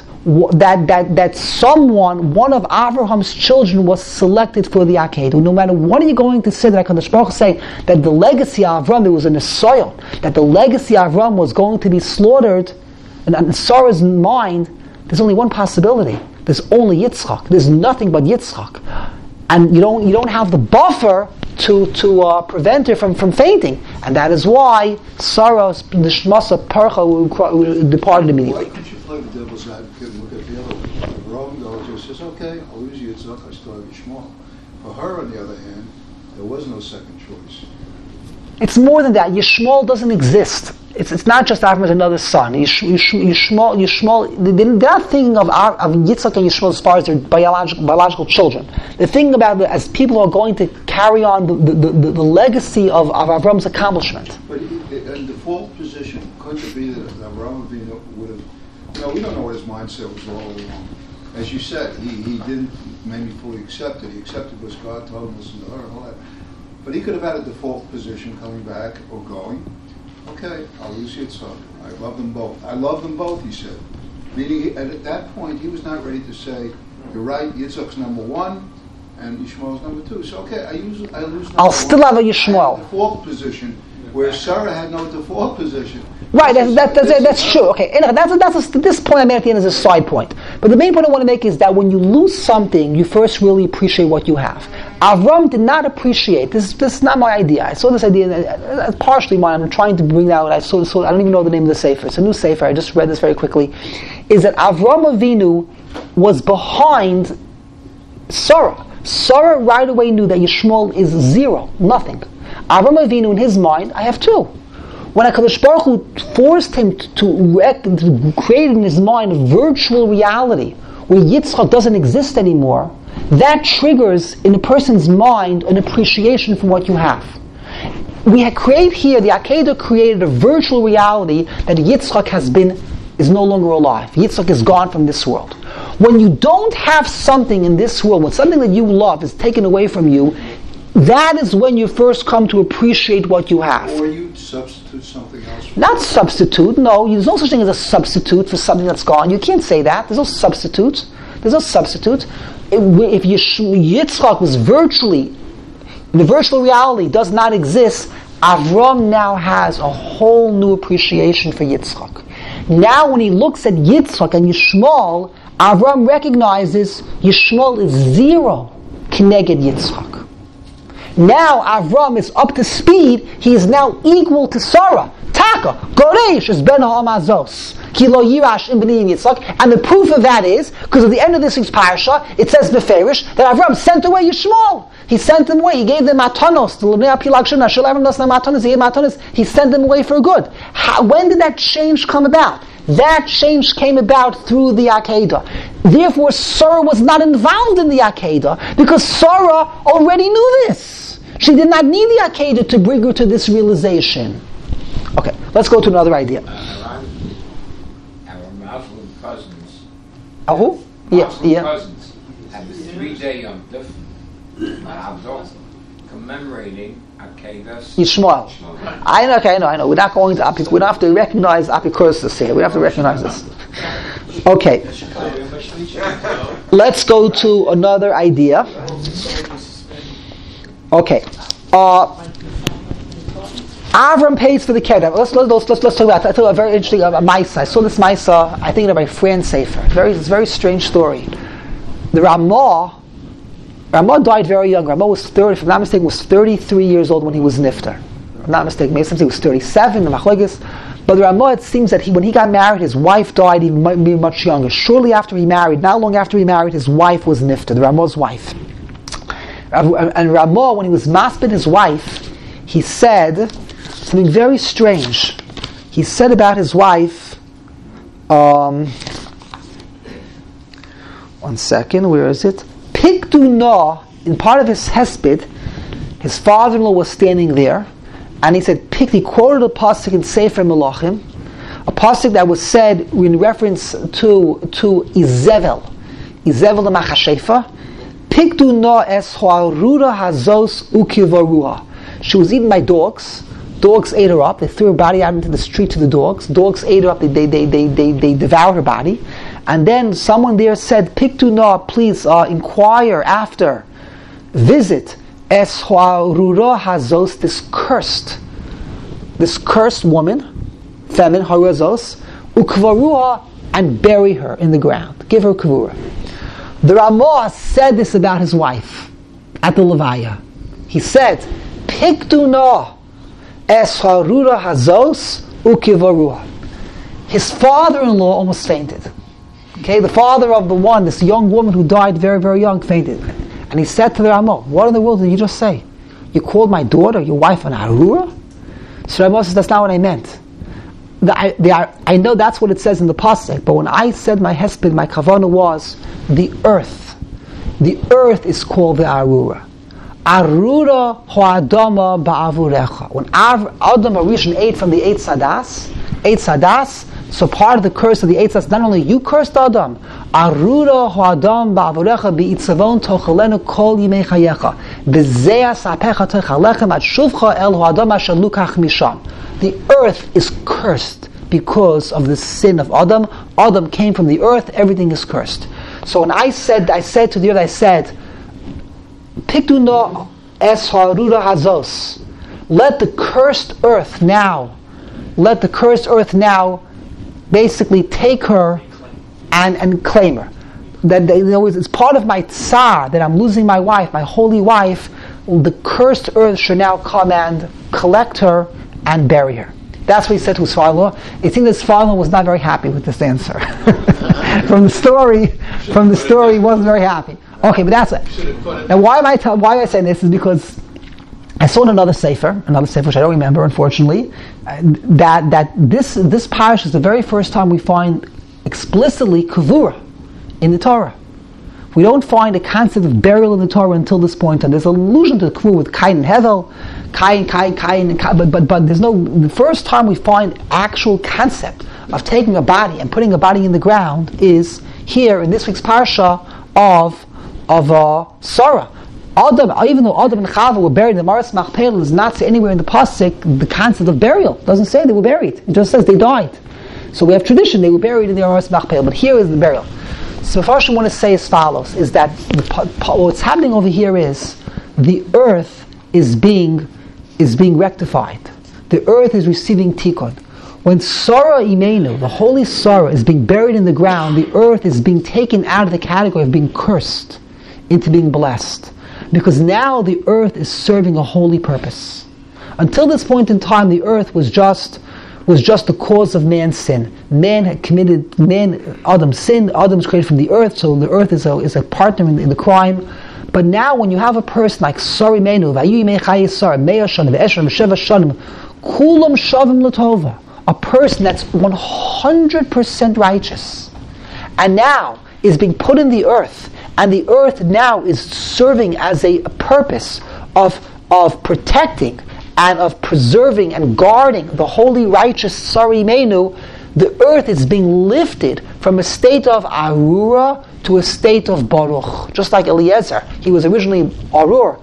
someone, one of Abraham's children, was selected for the Akedah. No matter what are you going to say, that HaKadosh Baruch Hu say that the legacy of Avram, there was a Nesoyon, that the legacy of Avram was going to be slaughtered, and in Sarah's mind, there's only one possibility. There's only Yitzchak. There's nothing but Yitzchak. And you don't have the buffer to prevent her from fainting. And that is why Sarah's Nishmasa Percha departed immediately. Why can't you play the devil's advocate and look at the other way? Rome goes and says, okay, I'll lose Yitzchak, I still have Yishmael. For her, on the other hand, there was no second choice. It's more than that. Yishmael doesn't exist. It's not just Avram as another son. Yishmael, they're not thinking of Yitzchak and Yishmael as far as their biological children. They're thinking about it as people who are going to carry on the legacy of Avram's accomplishment. But in default position, could it be that Avram Avinu would have, we don't know what his mindset was all along. As you said, he didn't maybe fully accept it. He accepted what God told him, listen to her and all that. But he could have had a default position coming back or going. Okay, I'll lose Yitzchak. I love them both. I love them both, he said. Meaning, at that point, he was not ready to say, you're right, Yitzchak's number 1, and Yishmael's number 2. So, okay, I lose number I'll still have a Yishmael. Default position, where Sarah had no default position. Right, that's true. Okay, this point I made at the end is a side point. But the main point I want to make is that when you lose something, you first really appreciate what you have. Avram did not appreciate this. This is not my idea. I saw this idea, partially mine. I'm trying to bring out. I saw. I don't even know the name of the sefer. It's a new sefer. I just read this very quickly. Is that Avram Avinu was behind Sarah. Sarah right away knew that Yishmael is 0, nothing. Avram Avinu in his mind, I have 2. When HaKadosh Baruch Hu forced him to create in his mind a virtual reality where Yitzchak doesn't exist anymore, that triggers in a person's mind an appreciation for what you have. We create here, the Akedah created a virtual reality that Yitzchak is no longer alive. Yitzchak is gone from this world. When you don't have something in this world, when something that you love is taken away from you, that is when you first come to appreciate what you have. Or you substitute substitute something else? Not substitute, no. There's no such thing as a substitute for something that's gone. You can't say that. There's no substitute. There's no substitute. If Yitzchak was virtually, the virtual reality does not exist, Avram now has a whole new appreciation for Yitzchak. Now when he looks at Yitzchak and Yishmael, Avram recognizes Yishmael is zero Keneged Yitzchak. Now Avram is up to speed. He is now equal to Sarah. Taka, Goresh is ben ha'amazos. Kilo yirash in b'niyim Yitzchak. And the proof of that is, because at the end of this week's parasha, it says beferish that Avram sent away Yishmael. He sent them away. He gave them matanos. He sent them away for good. When did that change come about? That change came about through the Akedah. Therefore, Sarah was not involved in the Akedah because Sarah already knew this. She did not need the Akedah to bring her to this realization. Okay, let's go to another idea. Our Muslim cousins. Who? Yeah. Cousins have a 3-day Yom Tov commemorating Akedah. Yishmael. I know. We're not going to we don't have to recognize Apikoros here. We have to recognize this. Okay. Let's go to another idea. Okay. Avram pays for the kedem. Let's talk about that. I thought a very interesting Maisa. I saw this Maisa, I think, in my friend's Sefer. It's a very strange story. The Ramah died very young. Ramah was 30, if I'm not mistaken, was 33 years old when he was nifter. If I'm not mistaken, maybe he was 37, the Machlokes. But the Ramah, it seems that when he got married, his wife died even much younger. Shortly after he married, not long after he married, his wife was nifter, the Ramah's wife. And Ramah, when he was maspid his wife, he said something very strange. He said about his wife, one second, where is it? Pikdu, in part of his hesped, his father-in-law was standing there, and he said, he quoted a pasuk in Sefer Melachim, a pasuk that was said in reference to Izebel the Machashefa. Pikdu no es hoarura hazos ukivarua. She was eaten by dogs. Dogs ate her up. They threw her body out into the street to the dogs. Dogs ate her up. They devoured her body. And then someone there said, Pikdu no, please inquire after, visit es hoarura hazos, this cursed woman, feminine, harazos, ukvarua, and bury her in the ground. Give her kavura. The Ramah said this about his wife at the Levaya. He said, Pikdu no es harura hazos ukivarua. His father-in-law almost fainted. Okay, the father of the one, this young woman who died very, very young, fainted. And he said to the Ramah, what in the world did you just say? You called my daughter, your wife, an harura? So Ramah says, that's not what I meant. I know that's what it says in the pasuk, but when I said my hesped, my kavanah was the earth. The earth is called the arura. Arura ho'adama ba'avurecha. When Adam Harishon ate from the eight sadas, so part of the curse of the eight sadas, not only you cursed Adam, arura ho'adam ba'avurecha bi'itzavon tochalenu kol yimei chayecha b'zeh sapecha tochalechem ad shuvcha el ho'adam asher lukach misham. The earth is cursed because of the sin of Adam. Adam came from the earth, everything is cursed. So when I said to the earth, Pikdu no es harura hazos. Let the cursed earth now basically take her and claim her. That it's part of my tsar that I'm losing my wife, my holy wife. The cursed earth should now come and collect her and bury her. That's what he said to his father-in-law. It seems his father-in-law was not very happy with this answer. From the story, he wasn't very happy. Okay, but that's it. Now, why am I saying this is because I saw in another sefer which I don't remember, unfortunately, that this parish is the very first time we find explicitly kavura in the Torah. We don't find a concept of burial in the Torah until this point, and there's an allusion to the kavura with Cain and Hevel, but there's no. The first time we find actual concept of taking a body and putting a body in the ground is here in this week's parsha of Sarah. Adam, even though Adam and Chava were buried in the Maras Machpelah, does not say anywhere in the pasuk the concept of burial. It doesn't say they were buried. It just says they died. So we have tradition, they were buried in the Maras Machpelah, but here is the burial. So first I want to say as follows, is that what's happening over here is the earth is being rectified. The earth is receiving tikkun. When Sarah Imenu, the holy Sarah, is being buried in the ground, the earth is being taken out of the category of being cursed into being blessed. Because now the earth is serving a holy purpose. Until this point in time, the earth was just the cause of man's sin. Adam sinned, Adam's created from the earth, so the earth is a partner in the crime. But now when you have a person like Sarah Imenu, Kulam Shavim Latova, a person that's 100% righteous, and now is being put in the earth, and the earth now is serving as a purpose of protecting and of preserving and guarding the holy righteous Sarah Imenu. The earth is being lifted from a state of Arura to a state of Baruch. Just like Eliezer, he was originally Arur,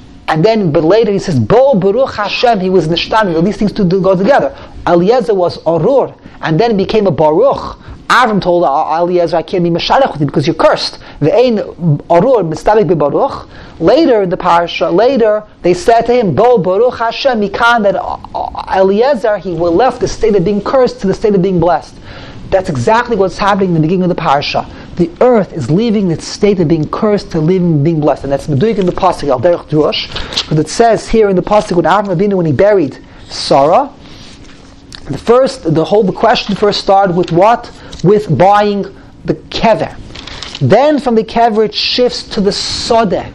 but later he says, Bo Baruch Hashem, he was Nishtani. These things two go together. Eliezer was Arur, and then became a Baruch. Avram told Eliezer, I can't be Mashalech with you because you're cursed. Ve'ein Arur mistabek beBaruch. Later in the parasha, they said to him, Bo Baruch Hashem, Mikan, that Eliezer, he left the state of being cursed to the state of being blessed. That's exactly what's happening in the beginning of the parasha. The earth is leaving its state of being cursed to being blessed. And that's Meduik in the pasuk, Al Derech Drush, because it says here in the pasuk when Avram Avinu, when he buried Sarah, the question first started with what? With buying the kever. Then from the kever it shifts to the sodeh.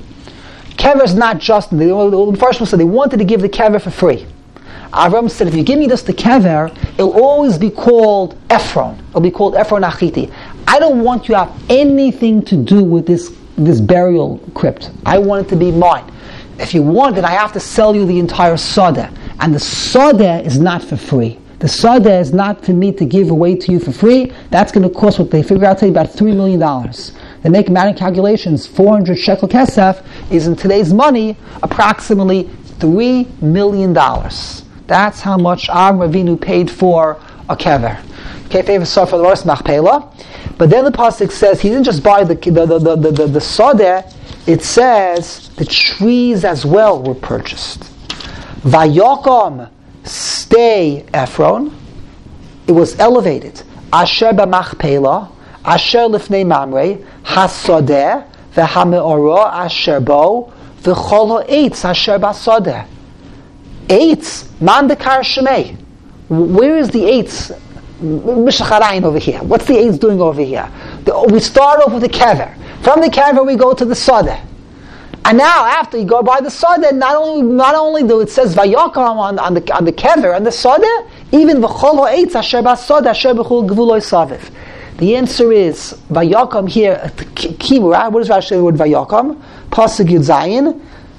Kever is not just, the first one said they wanted to give the kever for free. Avram said, if you give me just the kever, it'll always be called Ephron. It'll be called Ephron Achiti. I don't want you to have anything to do with this burial crypt. I want it to be mine. If you want it, I have to sell you the entire sodeh. And the sodeh is not for free. The sodeh is not for me to give away to you for free. That's going to cost what they figure out today about $3 million. They make math calculations. 400 shekel kesef is in today's money approximately $3 million. That's how much Avram Avinu paid for a kever. Okay, paid for the Maras Machpelah. But then the pasuk says he didn't just buy the sodeh. It says the trees as well were purchased. Vayokom, stay Ephron. It was elevated. Asher b'machpelah, asher lifnei mamre, hasodeh, v'hameoro asher bo, v'chol ha'etz asher b'sodeh. Eitz, man dekar shemei. Where is the eitz? Mishacharayin over here. What's the eitz doing over here? We start off with the kever. From the kever we go to the sodeh. And now, after you go by the sodeh, not only do it says Vayokom on the kever and the sodeh, even v'chol ha'etz asher b'sodeh asher b'chol gvuloi saviv. The answer is Vayokom here. Kibura. What does Rashi say the word Vayokom? Pasuk Yud Zayin.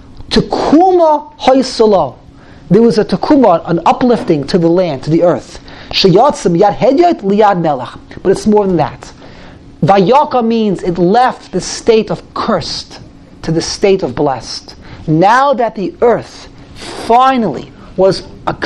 Tekuma hoysalo. There was a tekuma, an uplifting to the land, to the earth. Sheyatzim yad hedyot liyad melech. But it's more than that. Vayokom means it left the state of cursed to the state of blessed. Now that the earth finally was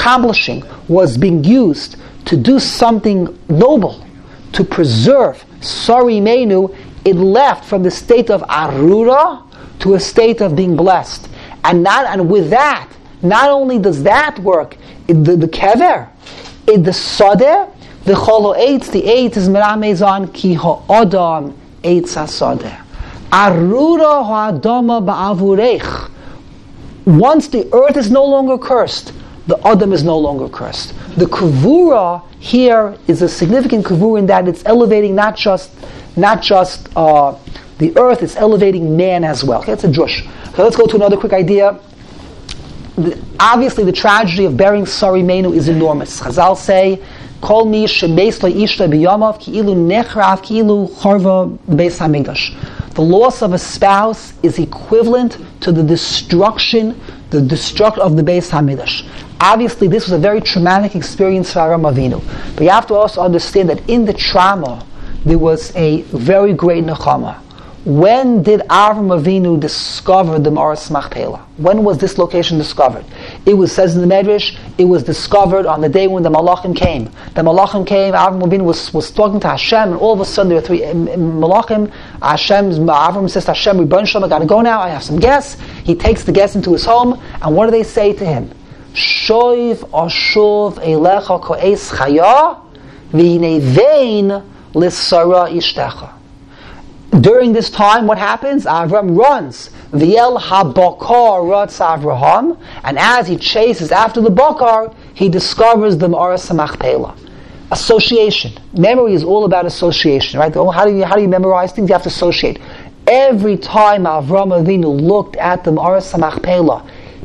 being used to do something noble, to preserve Sarah Imenu, it left from the state of Arura to a state of being blessed. And with that, not only does that work, the kever, the sodeh, the chol ha'etz, the eitz is meramezon ki ha'odam eitz ha'sodeh. Arura ha'adama ba'avurech. Once the earth is no longer cursed, the Adam is no longer cursed. The kavura here is a significant kavura in that it's elevating not just the earth, it's elevating man as well. Okay, that's a drush. So let's go to another quick idea. Obviously, the tragedy of burying Sarah Imenu is enormous. Chazal say, "Kol mi shemeis lo ishta b'yamav ki'ilu nechrav ki'ilu charva beis hamikdash." The loss of a spouse is equivalent to the destruction of the Beis Hamikdash. Obviously, this was a very traumatic experience for Avram Avinu. But you have to also understand that in the trauma, there was a very great nechama. when did Avram Avinu discover the Me'oras Machpelah? When was this location discovered? It was, says in the Medrash, it was discovered on the day when the Malachim came. The Malachim came, Avram Avinu was talking to Hashem, and all of a sudden there were three Malachim. Avram says to Hashem, Rebbeinu Shalom, I got to go now, I have some guests. He takes the guests into his home, and what do they say to him? Shoiv ashuv eilecha ko'es chaya, v'hinei vein l'sara ishtecha. During this time, what happens? Avram runs. V'yel ha-bakar ratz Avraham, and as he chases after the bakar, he discovers the Me'oras Machpelah. Association. Memory is all about association, right? How do you memorize things? You have to associate. Every time Avram Avinu looked at the Me'oras Machpelah,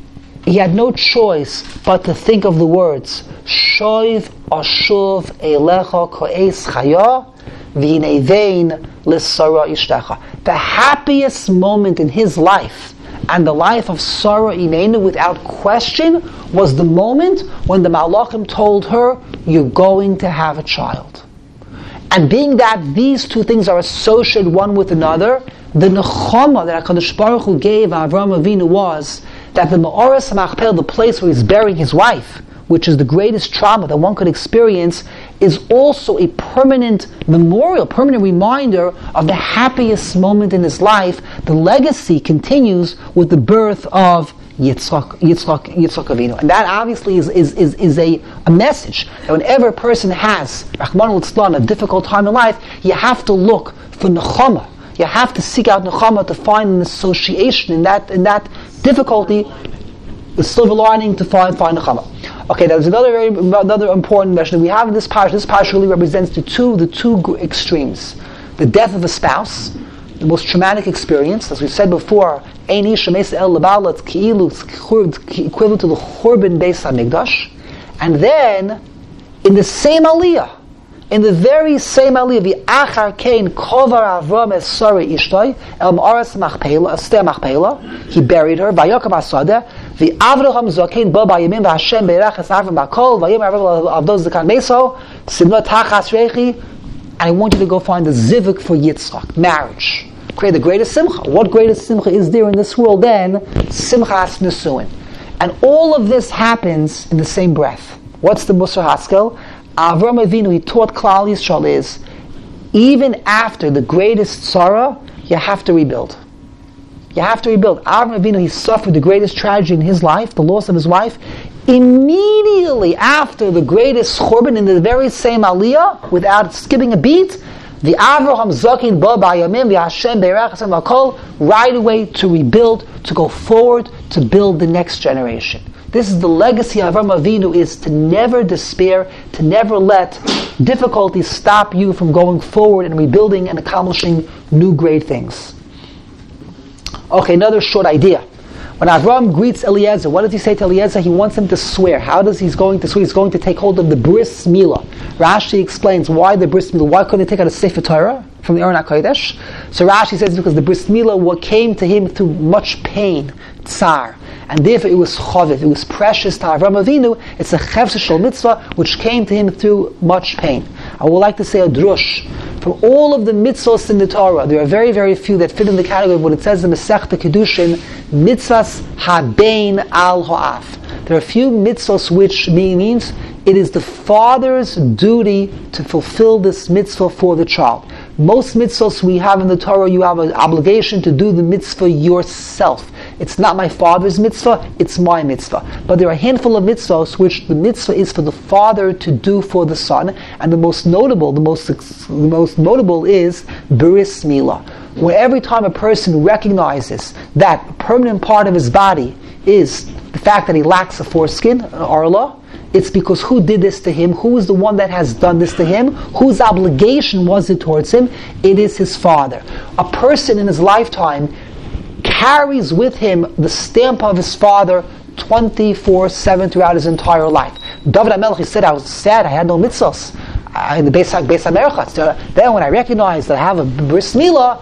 he had no choice but to think of the words Shoiv ashuv eilecha ko'es chaya v'hinei vein l'sara ishtecha. The happiest moment in his life and the life of Sarah Imenu, without question, was the moment when the Malachim told her, you're going to have a child. And being that these two things are associated one with another, the nechama that HaKadosh Baruch Hu gave Avram Avinu was that the Me'oras Machpelah, the place where he's burying his wife, which is the greatest trauma that one could experience, is also a permanent memorial, permanent reminder of the happiest moment in his life. The legacy continues with the birth of Yitzchak Avinu. And that obviously is a message that whenever a person has, Rachmana litzlan, a difficult time in life, you have to look for nechama. You have to seek out nechama to find an association in that difficulty, the silver lining to find nechama. Okay, there's another important message that we have in this parasha. This parasha really represents the two extremes: the death of a spouse, the most traumatic experience, as we said before. Ein ish meis el lebala, it's equivalent to the Churban Beis Hamikdash, and then in the same aliyah. In the very same aliyah, the achar kein kovar Avram es Sarah ishtay el Me'oras Machpelah, Esther Machpelah, he buried her. Vayakam asadeh, the Avraham zakein ba bayimim v'Hashem beirachas Avram bakol vayim Avram avdos zakan meso simla tachas rechi. And I want you to go find the zivuk for Yitzchak, marriage. Create the greatest simcha. What greatest simcha is there in this world then? Simchas Nesuin. And all of this happens in the same breath. What's the Musar Haskel? Avram Avinu, he taught Klal Yisrael is, even after the greatest sorrow, you have to rebuild. You have to rebuild. Avram Avinu, he suffered the greatest tragedy in his life, the loss of his wife. Immediately after the greatest churban, in the very same aliyah, without skipping a beat, the Avraham Zakin Ba Bayamim, the Hashem Beirachas Vakol, right away to rebuild, to go forward, to build the next generation. This is the legacy of Avram Avinu, is to never despair, to never let difficulties stop you from going forward and rebuilding and accomplishing new great things. Okay, another short idea. When Avram greets Eliezer, what does he say to Eliezer? He wants him to swear. How does he's going to swear? He's going to take hold of the bris milah. Rashi explains why the bris milah. Why couldn't he take out a Sefer Torah from the Aron HaKodesh? So Rashi says because the bris milah what came to him through much pain, tsar. And therefore it was chaviv, it was precious to Avram Avinu. It's a chevsa shel mitzvah which came to him through much pain. I would like to say a drush. From all of the mitzvahs in the Torah, there are very, very few that fit in the category of what it says in Masechta Kedushin, mitzvahs habein al ha'af. There are a few mitzvahs which means it is the father's duty to fulfill this mitzvah for the child. Most mitzvahs we have in the Torah, you have an obligation to do the mitzvah yourself. It's not my father's mitzvah, it's my mitzvah. But there are a handful of mitzvahs which the mitzvah is for the father to do for the son, and the most notable is bris milah, where every time a person recognizes that a permanent part of his body is the fact that he lacks a foreskin, an arla, it's because who did this to him? Who is the one that has done this to him? Whose obligation was it towards him? It is his father. A person in his lifetime carries with him the stamp of his father 24/7 throughout his entire life. David HaMelech, he said, I was sad, I had no mitzvahs in the Beis HaMerchatz. Then when I recognized that I have a bris milah,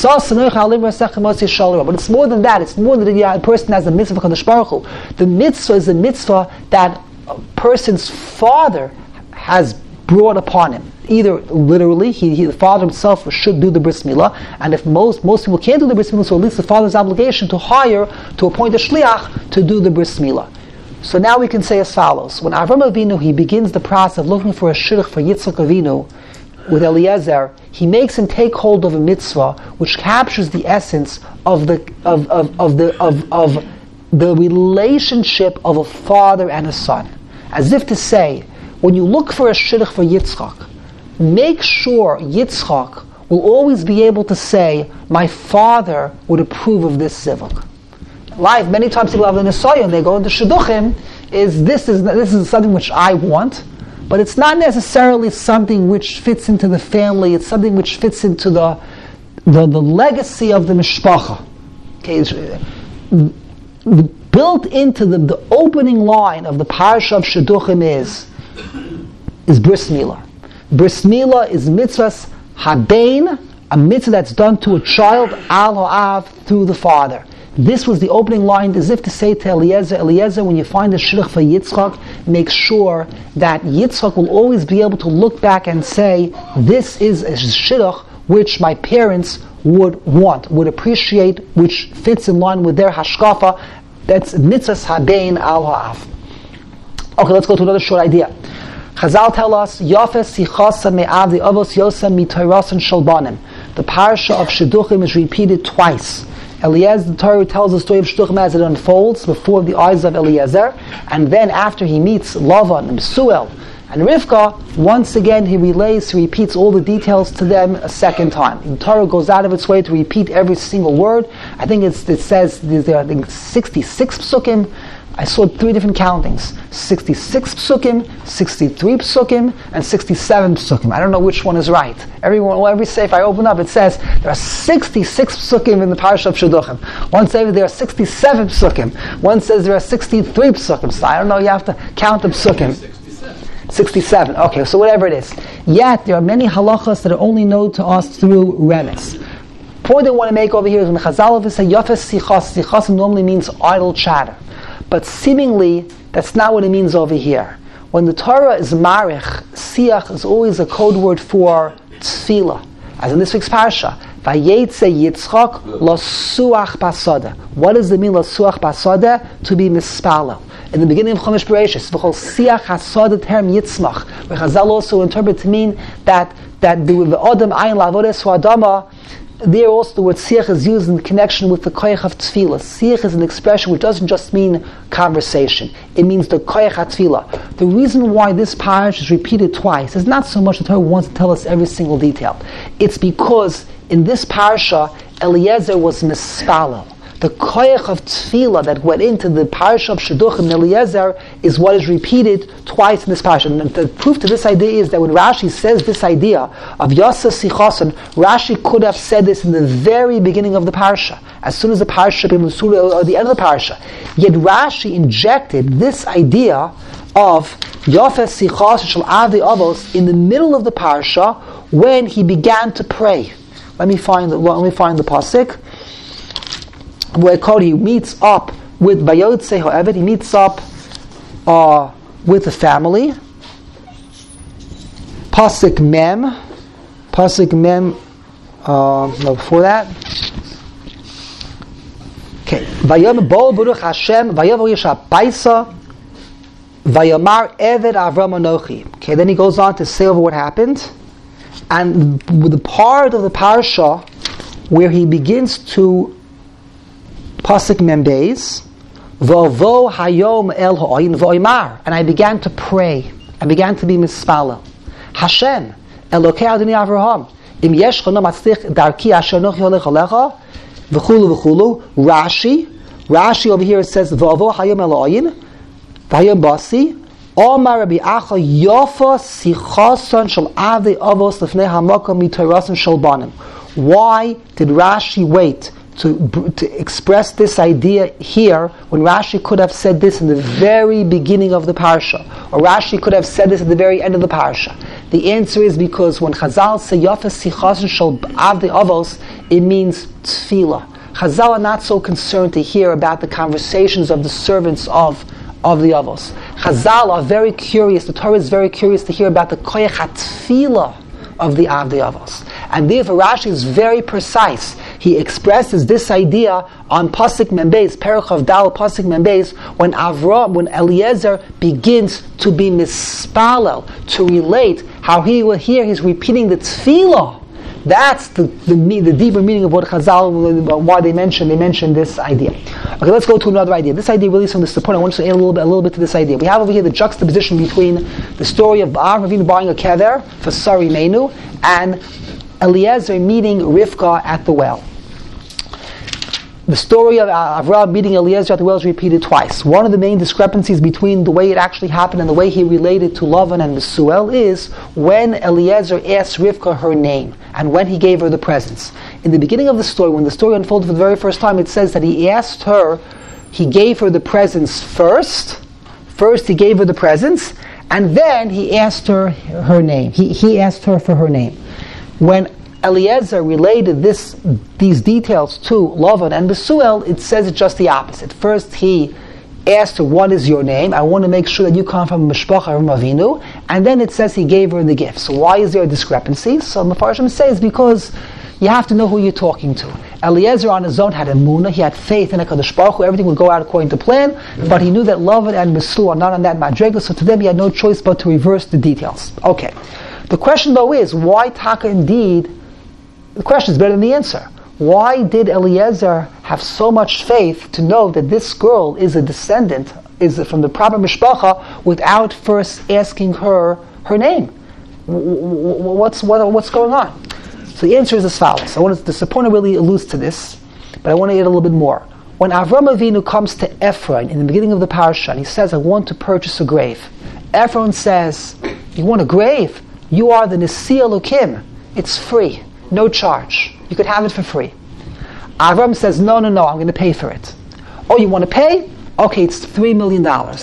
but it's more than that. It's more than a person has a mitzvah of Kadosh Baruch Hu. The mitzvah is a mitzvah that a person's father has brought upon him. Either literally, the father himself should do the bris milah, and if most people can't do the bris milah, so at least the father's obligation to appoint a shliach to do the bris milah. So now we can say as follows: when Avram Avinu he begins the process of looking for a shidduch for Yitzchak Avinu with Eliezer, he makes him take hold of a mitzvah which captures the essence of the relationship of a father and a son, as if to say, when you look for a shidduch for Yitzchak, make sure Yitzchak will always be able to say, my father would approve of this zivug. Live, many times people have the Nisayon, they go into shidduchim, this is something which I want, but it's not necessarily something which fits into the family, it's something which fits into the legacy of the mishpacha. Okay, built into the opening line of the parasha of shidduchim is bris milah. Bris milah is mitzvahs habein, a mitzvah that's done to a child al ha'av through the father. This was the opening line, as if to say to Eliezer, when you find a shidduch for Yitzchak, make sure that Yitzchak will always be able to look back and say, this is a shidduch which my parents would want, would appreciate, which fits in line with their hashkafa. That's mitzvahs habein al ha'av. Okay, let's go to another short idea. Chazal tell us, Yafes sichasa me'avdi avos yosem mitoirasan shalbanim. The parasha of shidduchim is repeated twice. Eliezer, the Torah tells the story of shidduchim as it unfolds before the eyes of Eliezer, and then after he meets Lavan and Suel and Rivka, once again he repeats all the details to them a second time. The Torah goes out of its way to repeat every single word. I think it says there are 66 psukim. I saw 3 different countings: 66 psukim, 63 psukim, and 67 psukim. I don't know which one is right. Every sefer I open up, it says there are 66 psukim in the parasha of shidduchim. One says there are 67 psukim. One says there are 63 psukim. So I don't know. You have to count the psukim. 67. Okay, so whatever it is. Yet there are many halachas that are only known to us through remes. Point they want to make over here is when Chazal say yafes sichas. Sichas normally means idle chatter. But seemingly, that's not what it means over here. When the Torah is marich, siach is always a code word for tefillah. As in this week's parasha, Vayetze Yitzchak lasuach basada. What does it mean lasuach basada? To be mispalel. In the beginning of Chumash Bereshis, v'chol siach hasada term yitzmach, where Chazal also interpret to mean that the adam ayin lavodes huadama. There also the word siach is used in connection with the koyach of tefillah. Siach is an expression which doesn't just mean conversation. It means the koyach of tefillah. The reason why this parish is repeated twice is not so much the Torah wants to tell us every single detail. It's because in this parasha, Eliezer was mispalel. The koyach of tefillah that went into the parasha of shidduchim Eliezer is what is repeated twice in this parasha. And the proof to this idea is that when Rashi says this idea of Yasa Sichasan, Rashi could have said this in the very beginning of the parasha, as soon as the parasha became or the end of the parasha. Yet Rashi injected this idea of Yafes Sichasan Shel Avdi Avos in the middle of the parasha when he began to pray. Let me find the pasuk where he meets up with Vayotze Ha'eved. He meets up with the family. Pasuk Mem. No, before that. Okay. Vayom Bol Baruch Hashem. Vayavo Yisha Paisa. Vayomar Eved Avram Anochi. Okay. Then he goes on to say over what happened, and with the part of the parasha where he begins to Pasuk Membeis, V'avo hayom el ha'oyin v'oymar, and I began to pray. I began to be mispalel. Hashem, Elokei Adonai Avraham, im yesh chono matzlich darki asher nochi holech alecha, v'chulu. Rashi over here says V'avo hayom el ha'oyin, v'hayom basi, Omar Rabbi Acha yofa sichason shel avdei avos lefnei hamakom mitorason shel banim. Why did Rashi wait to express this idea here when Rashi could have said this in the very beginning of the parasha, or Rashi could have said this at the very end of the parasha? The answer is because when Chazal say Yafes Sichason Shel Avdei Avos, it means tefillah. Chazal are not so concerned to hear about the conversations of the servants of the Avos. Chazal are very curious, the Torah is very curious to hear about the koyach hatfilah of the Avdei Avos. And therefore Rashi is very precise. He expresses this idea on Pasuk Membeis, Perach of Dal, Pasuk Membeis, when Eliezer begins to be mispalel, to relate how he will hear, he's repeating the tefillah. That's the deeper meaning of what Chazal, why they mentioned this idea. Okay, let's go to another idea. This idea really is from the support. I want to add a little bit to this idea. We have over here the juxtaposition between the story of Avram Avinu buying a kever for Sari Meinu and Eliezer meeting Rivka at the well. The story of Avram meeting Eliezer at the well is repeated twice. One of the main discrepancies between the way it actually happened and the way he related to Lavan and Besuel is when Eliezer asked Rivka her name and when he gave her the presents. In the beginning of the story, when the story unfolded for the very first time, it says that he gave her the presents first. First he gave her the presents, and then he asked her her name. He asked her for her name. When Eliezer related these details to Lavan and Besuel, it says it's just the opposite. First he asked her, what is your name? I want to make sure that you come from Mishpacha of Avinu. And then it says he gave her the gift. So why is there a discrepancy? So Mefarshim says because you have to know who you're talking to. Eliezer on his own had emunah, he had faith in HaKadosh Baruch Hu, everything would go out according to plan, but he knew that Lavan and Besuel are not on that madrega, so to them he had no choice but to reverse the details. Okay. The question though is, why Taka indeed? The question is better than the answer. Why did Eliezer have so much faith to know that this girl is a descendant, is from the proper mishpacha, without first asking her name? What's going on? So the answer is as follows. The Sephora really alludes to this, but I want to add a little bit more. When Avram Avinu comes to Ephron in the beginning of the parasha, and he says, I want to purchase a grave. Ephron says, you want a grave? You are the Nesi Elokim. It's free. No charge. You could have it for free. Avram says, no, I'm going to pay for it. Oh, you want to pay? Okay, it's $3 million.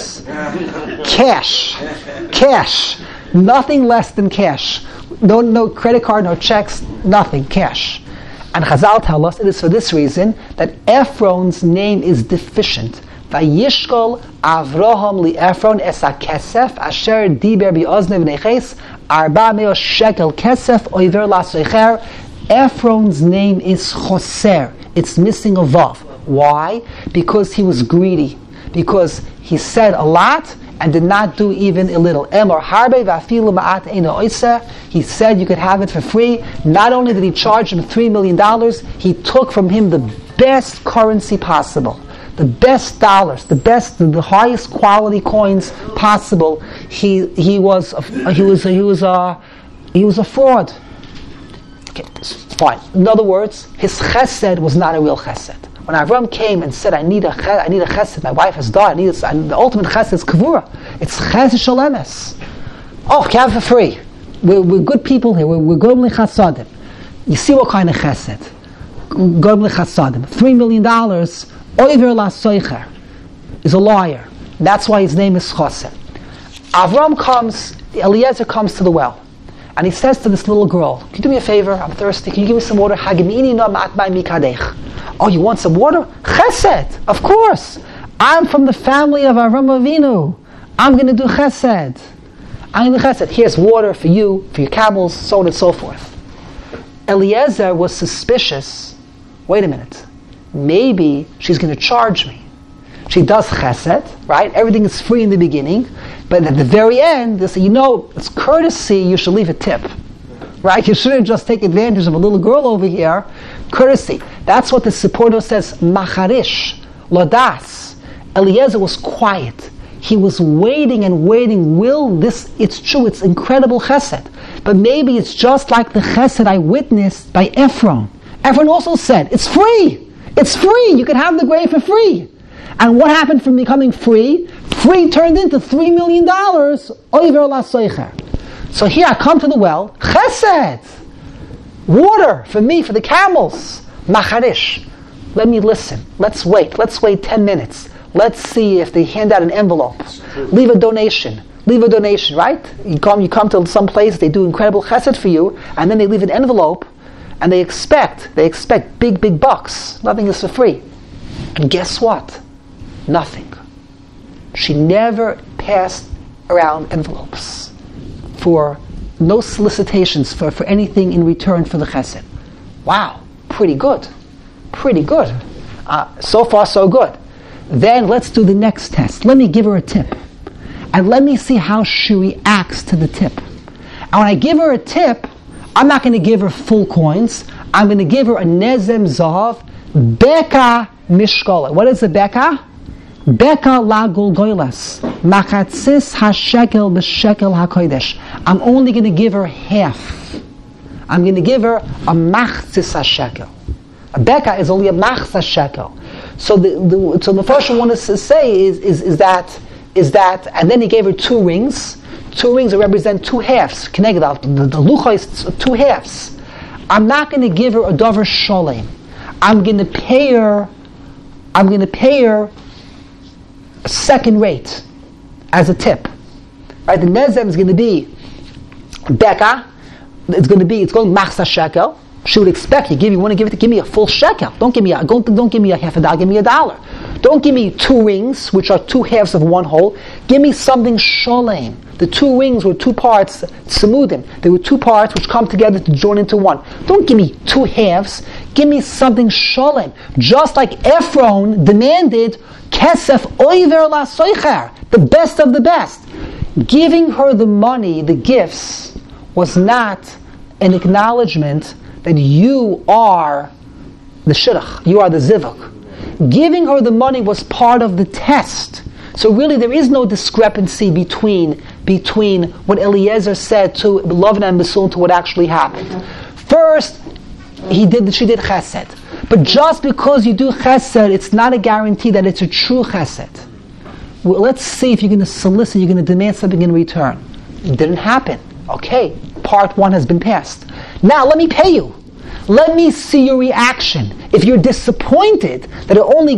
Cash. Nothing less than cash. No credit card, no checks, nothing. Cash. And Chazal tell us it is for this reason that Ephron's name is deficient. Vayishkol Avraham li Ephron es ha-kesef asher diber bi'ozne v'neches 400 shekel kesef oiver lasoicher. Ephron's name is choser. It's missing a vav. Why? Because he was greedy. Because he said a lot and did not do even a little. Emor harbe v'afilu ma'at eino oiseh. He said you could have it for free. Not only did he charge him $3 million, he took from him the best currency possible. The best dollars, the highest quality coins possible. He was a fraud. Okay, fine. In other words, his chesed was not a real chesed. When Avram came and said, I need a chesed, my wife has died, and the ultimate chesed is kavura. It's chesed shalemes. Oh, can have it for free. We're good people here. We're godly chasadim. You see what kind of chesed? Godly chasadim. $3 million. Oiver la soicher is a liar. That's why his name is Chosem. Eliezer comes to the well, and he says to this little girl, can you do me a favor? I'm thirsty. Can you give me some water? Oh, you want some water? Chesed, of course. I'm from the family of Avram Avinu. I'm going to do chesed. Here's water for you, for your camels, so on and so forth. Eliezer was suspicious. Wait a minute. Maybe she's going to charge me. She does chesed, right? Everything is free in the beginning, but at the very end, they say, it's courtesy, you should leave a tip. Right? You shouldn't just take advantage of a little girl over here. Courtesy. That's what the Sipporno says, macharish, lodas. Eliezer was quiet. He was waiting and waiting. It's true, it's incredible chesed. But maybe it's just like the chesed I witnessed by Ephron. Ephron also said, it's free. It's free. You can have the grave for free. And what happened from becoming free? Free turned into $3 million. Oiver la soicher. So here I come to the well. Chesed. Water for me, for the camels. Macharish. Let me listen. Let's wait 10 minutes. Let's see if they hand out an envelope. Leave a donation, right? You come to some place, they do incredible chesed for you, and then they leave an envelope, and they expect big bucks. Nothing is for free. And guess what? Nothing. She never passed around envelopes for no solicitations for anything in return for the chesed. Wow, pretty good. Pretty good. So far, so good. Then let's do the next test. Let me give her a tip. And let me see how she reacts to the tip. And when I give her a tip, I'm not going to give her full coins. I'm going to give her a nezem zav, beka mishkola. What is the beka? Beka la gulgoilas. Machatzis hashekel b'shekel hakodesh. I'm only going to give her half. I'm going to give her a machzis hashekel. A beka is only a machzis shekel. So the first one I want to say is that, and then he gave her 2 rings. 2 rings that represent 2 halves. The lucha is 2 halves. I'm not going to give her a davar sholem. I'm going to pay her a second rate as a tip. Right? The nezem is going to be beka. It's going machzah shekel. She would expect you want to give me a full shekel. Don't give me a half a dollar. Give me $1. Don't give me 2 rings, which are 2 halves of 1 whole. Give me something sholem. The 2 rings were 2 parts, tzemudim. They were 2 parts which come together to join into 1. Don't give me 2 halves. Give me something sholem. Just like Ephron demanded kesef oiver la soicher, the best of the best. Giving her the money, the gifts, was not an acknowledgement that you are the shidduch, you are the zivuk. Giving her the money was part of the test. So really there is no discrepancy between what Eliezer said to Lovna and Besul to what actually happened. First, she did chesed. But just because you do chesed, it's not a guarantee that it's a true chesed. Well, let's see if you're going to solicit, you're going to demand something in return. It didn't happen. Okay, part 1 has been passed. Now let me pay you. Let me see your reaction. If you're disappointed that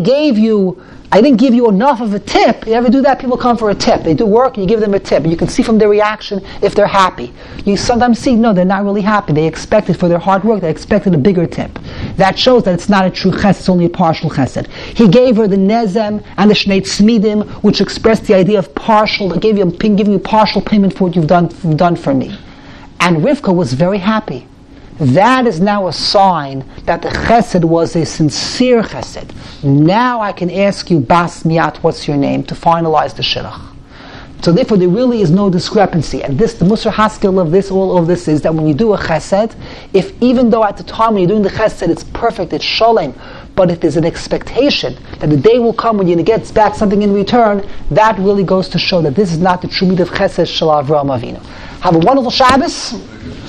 I didn't give you enough of a tip. You ever do that? People come for a tip. They do work and you give them a tip. And you can see from their reaction if they're happy. You sometimes see, no, they're not really happy. They expected for their hard work, they expected a bigger tip. That shows that it's not a true chesed, it's only a partial chesed. He gave her the nezem and the shnei tzmidim, which expressed the idea of partial, giving you partial payment for what you've done for me. And Rivka was very happy. That is now a sign that the chesed was a sincere chesed. Now I can ask you, Bas Miat, what's your name, to finalize the shidduch. So therefore there really is no discrepancy. And the Musar Haskell of all of this is that when you do a chesed, if even though at the time when you're doing the chesed it's perfect, it's sholem, but if there's an expectation that the day will come when you're going to get back something in return, that really goes to show that this is not the true meat of chesed shel Avraham Avinu. Have a wonderful Shabbos.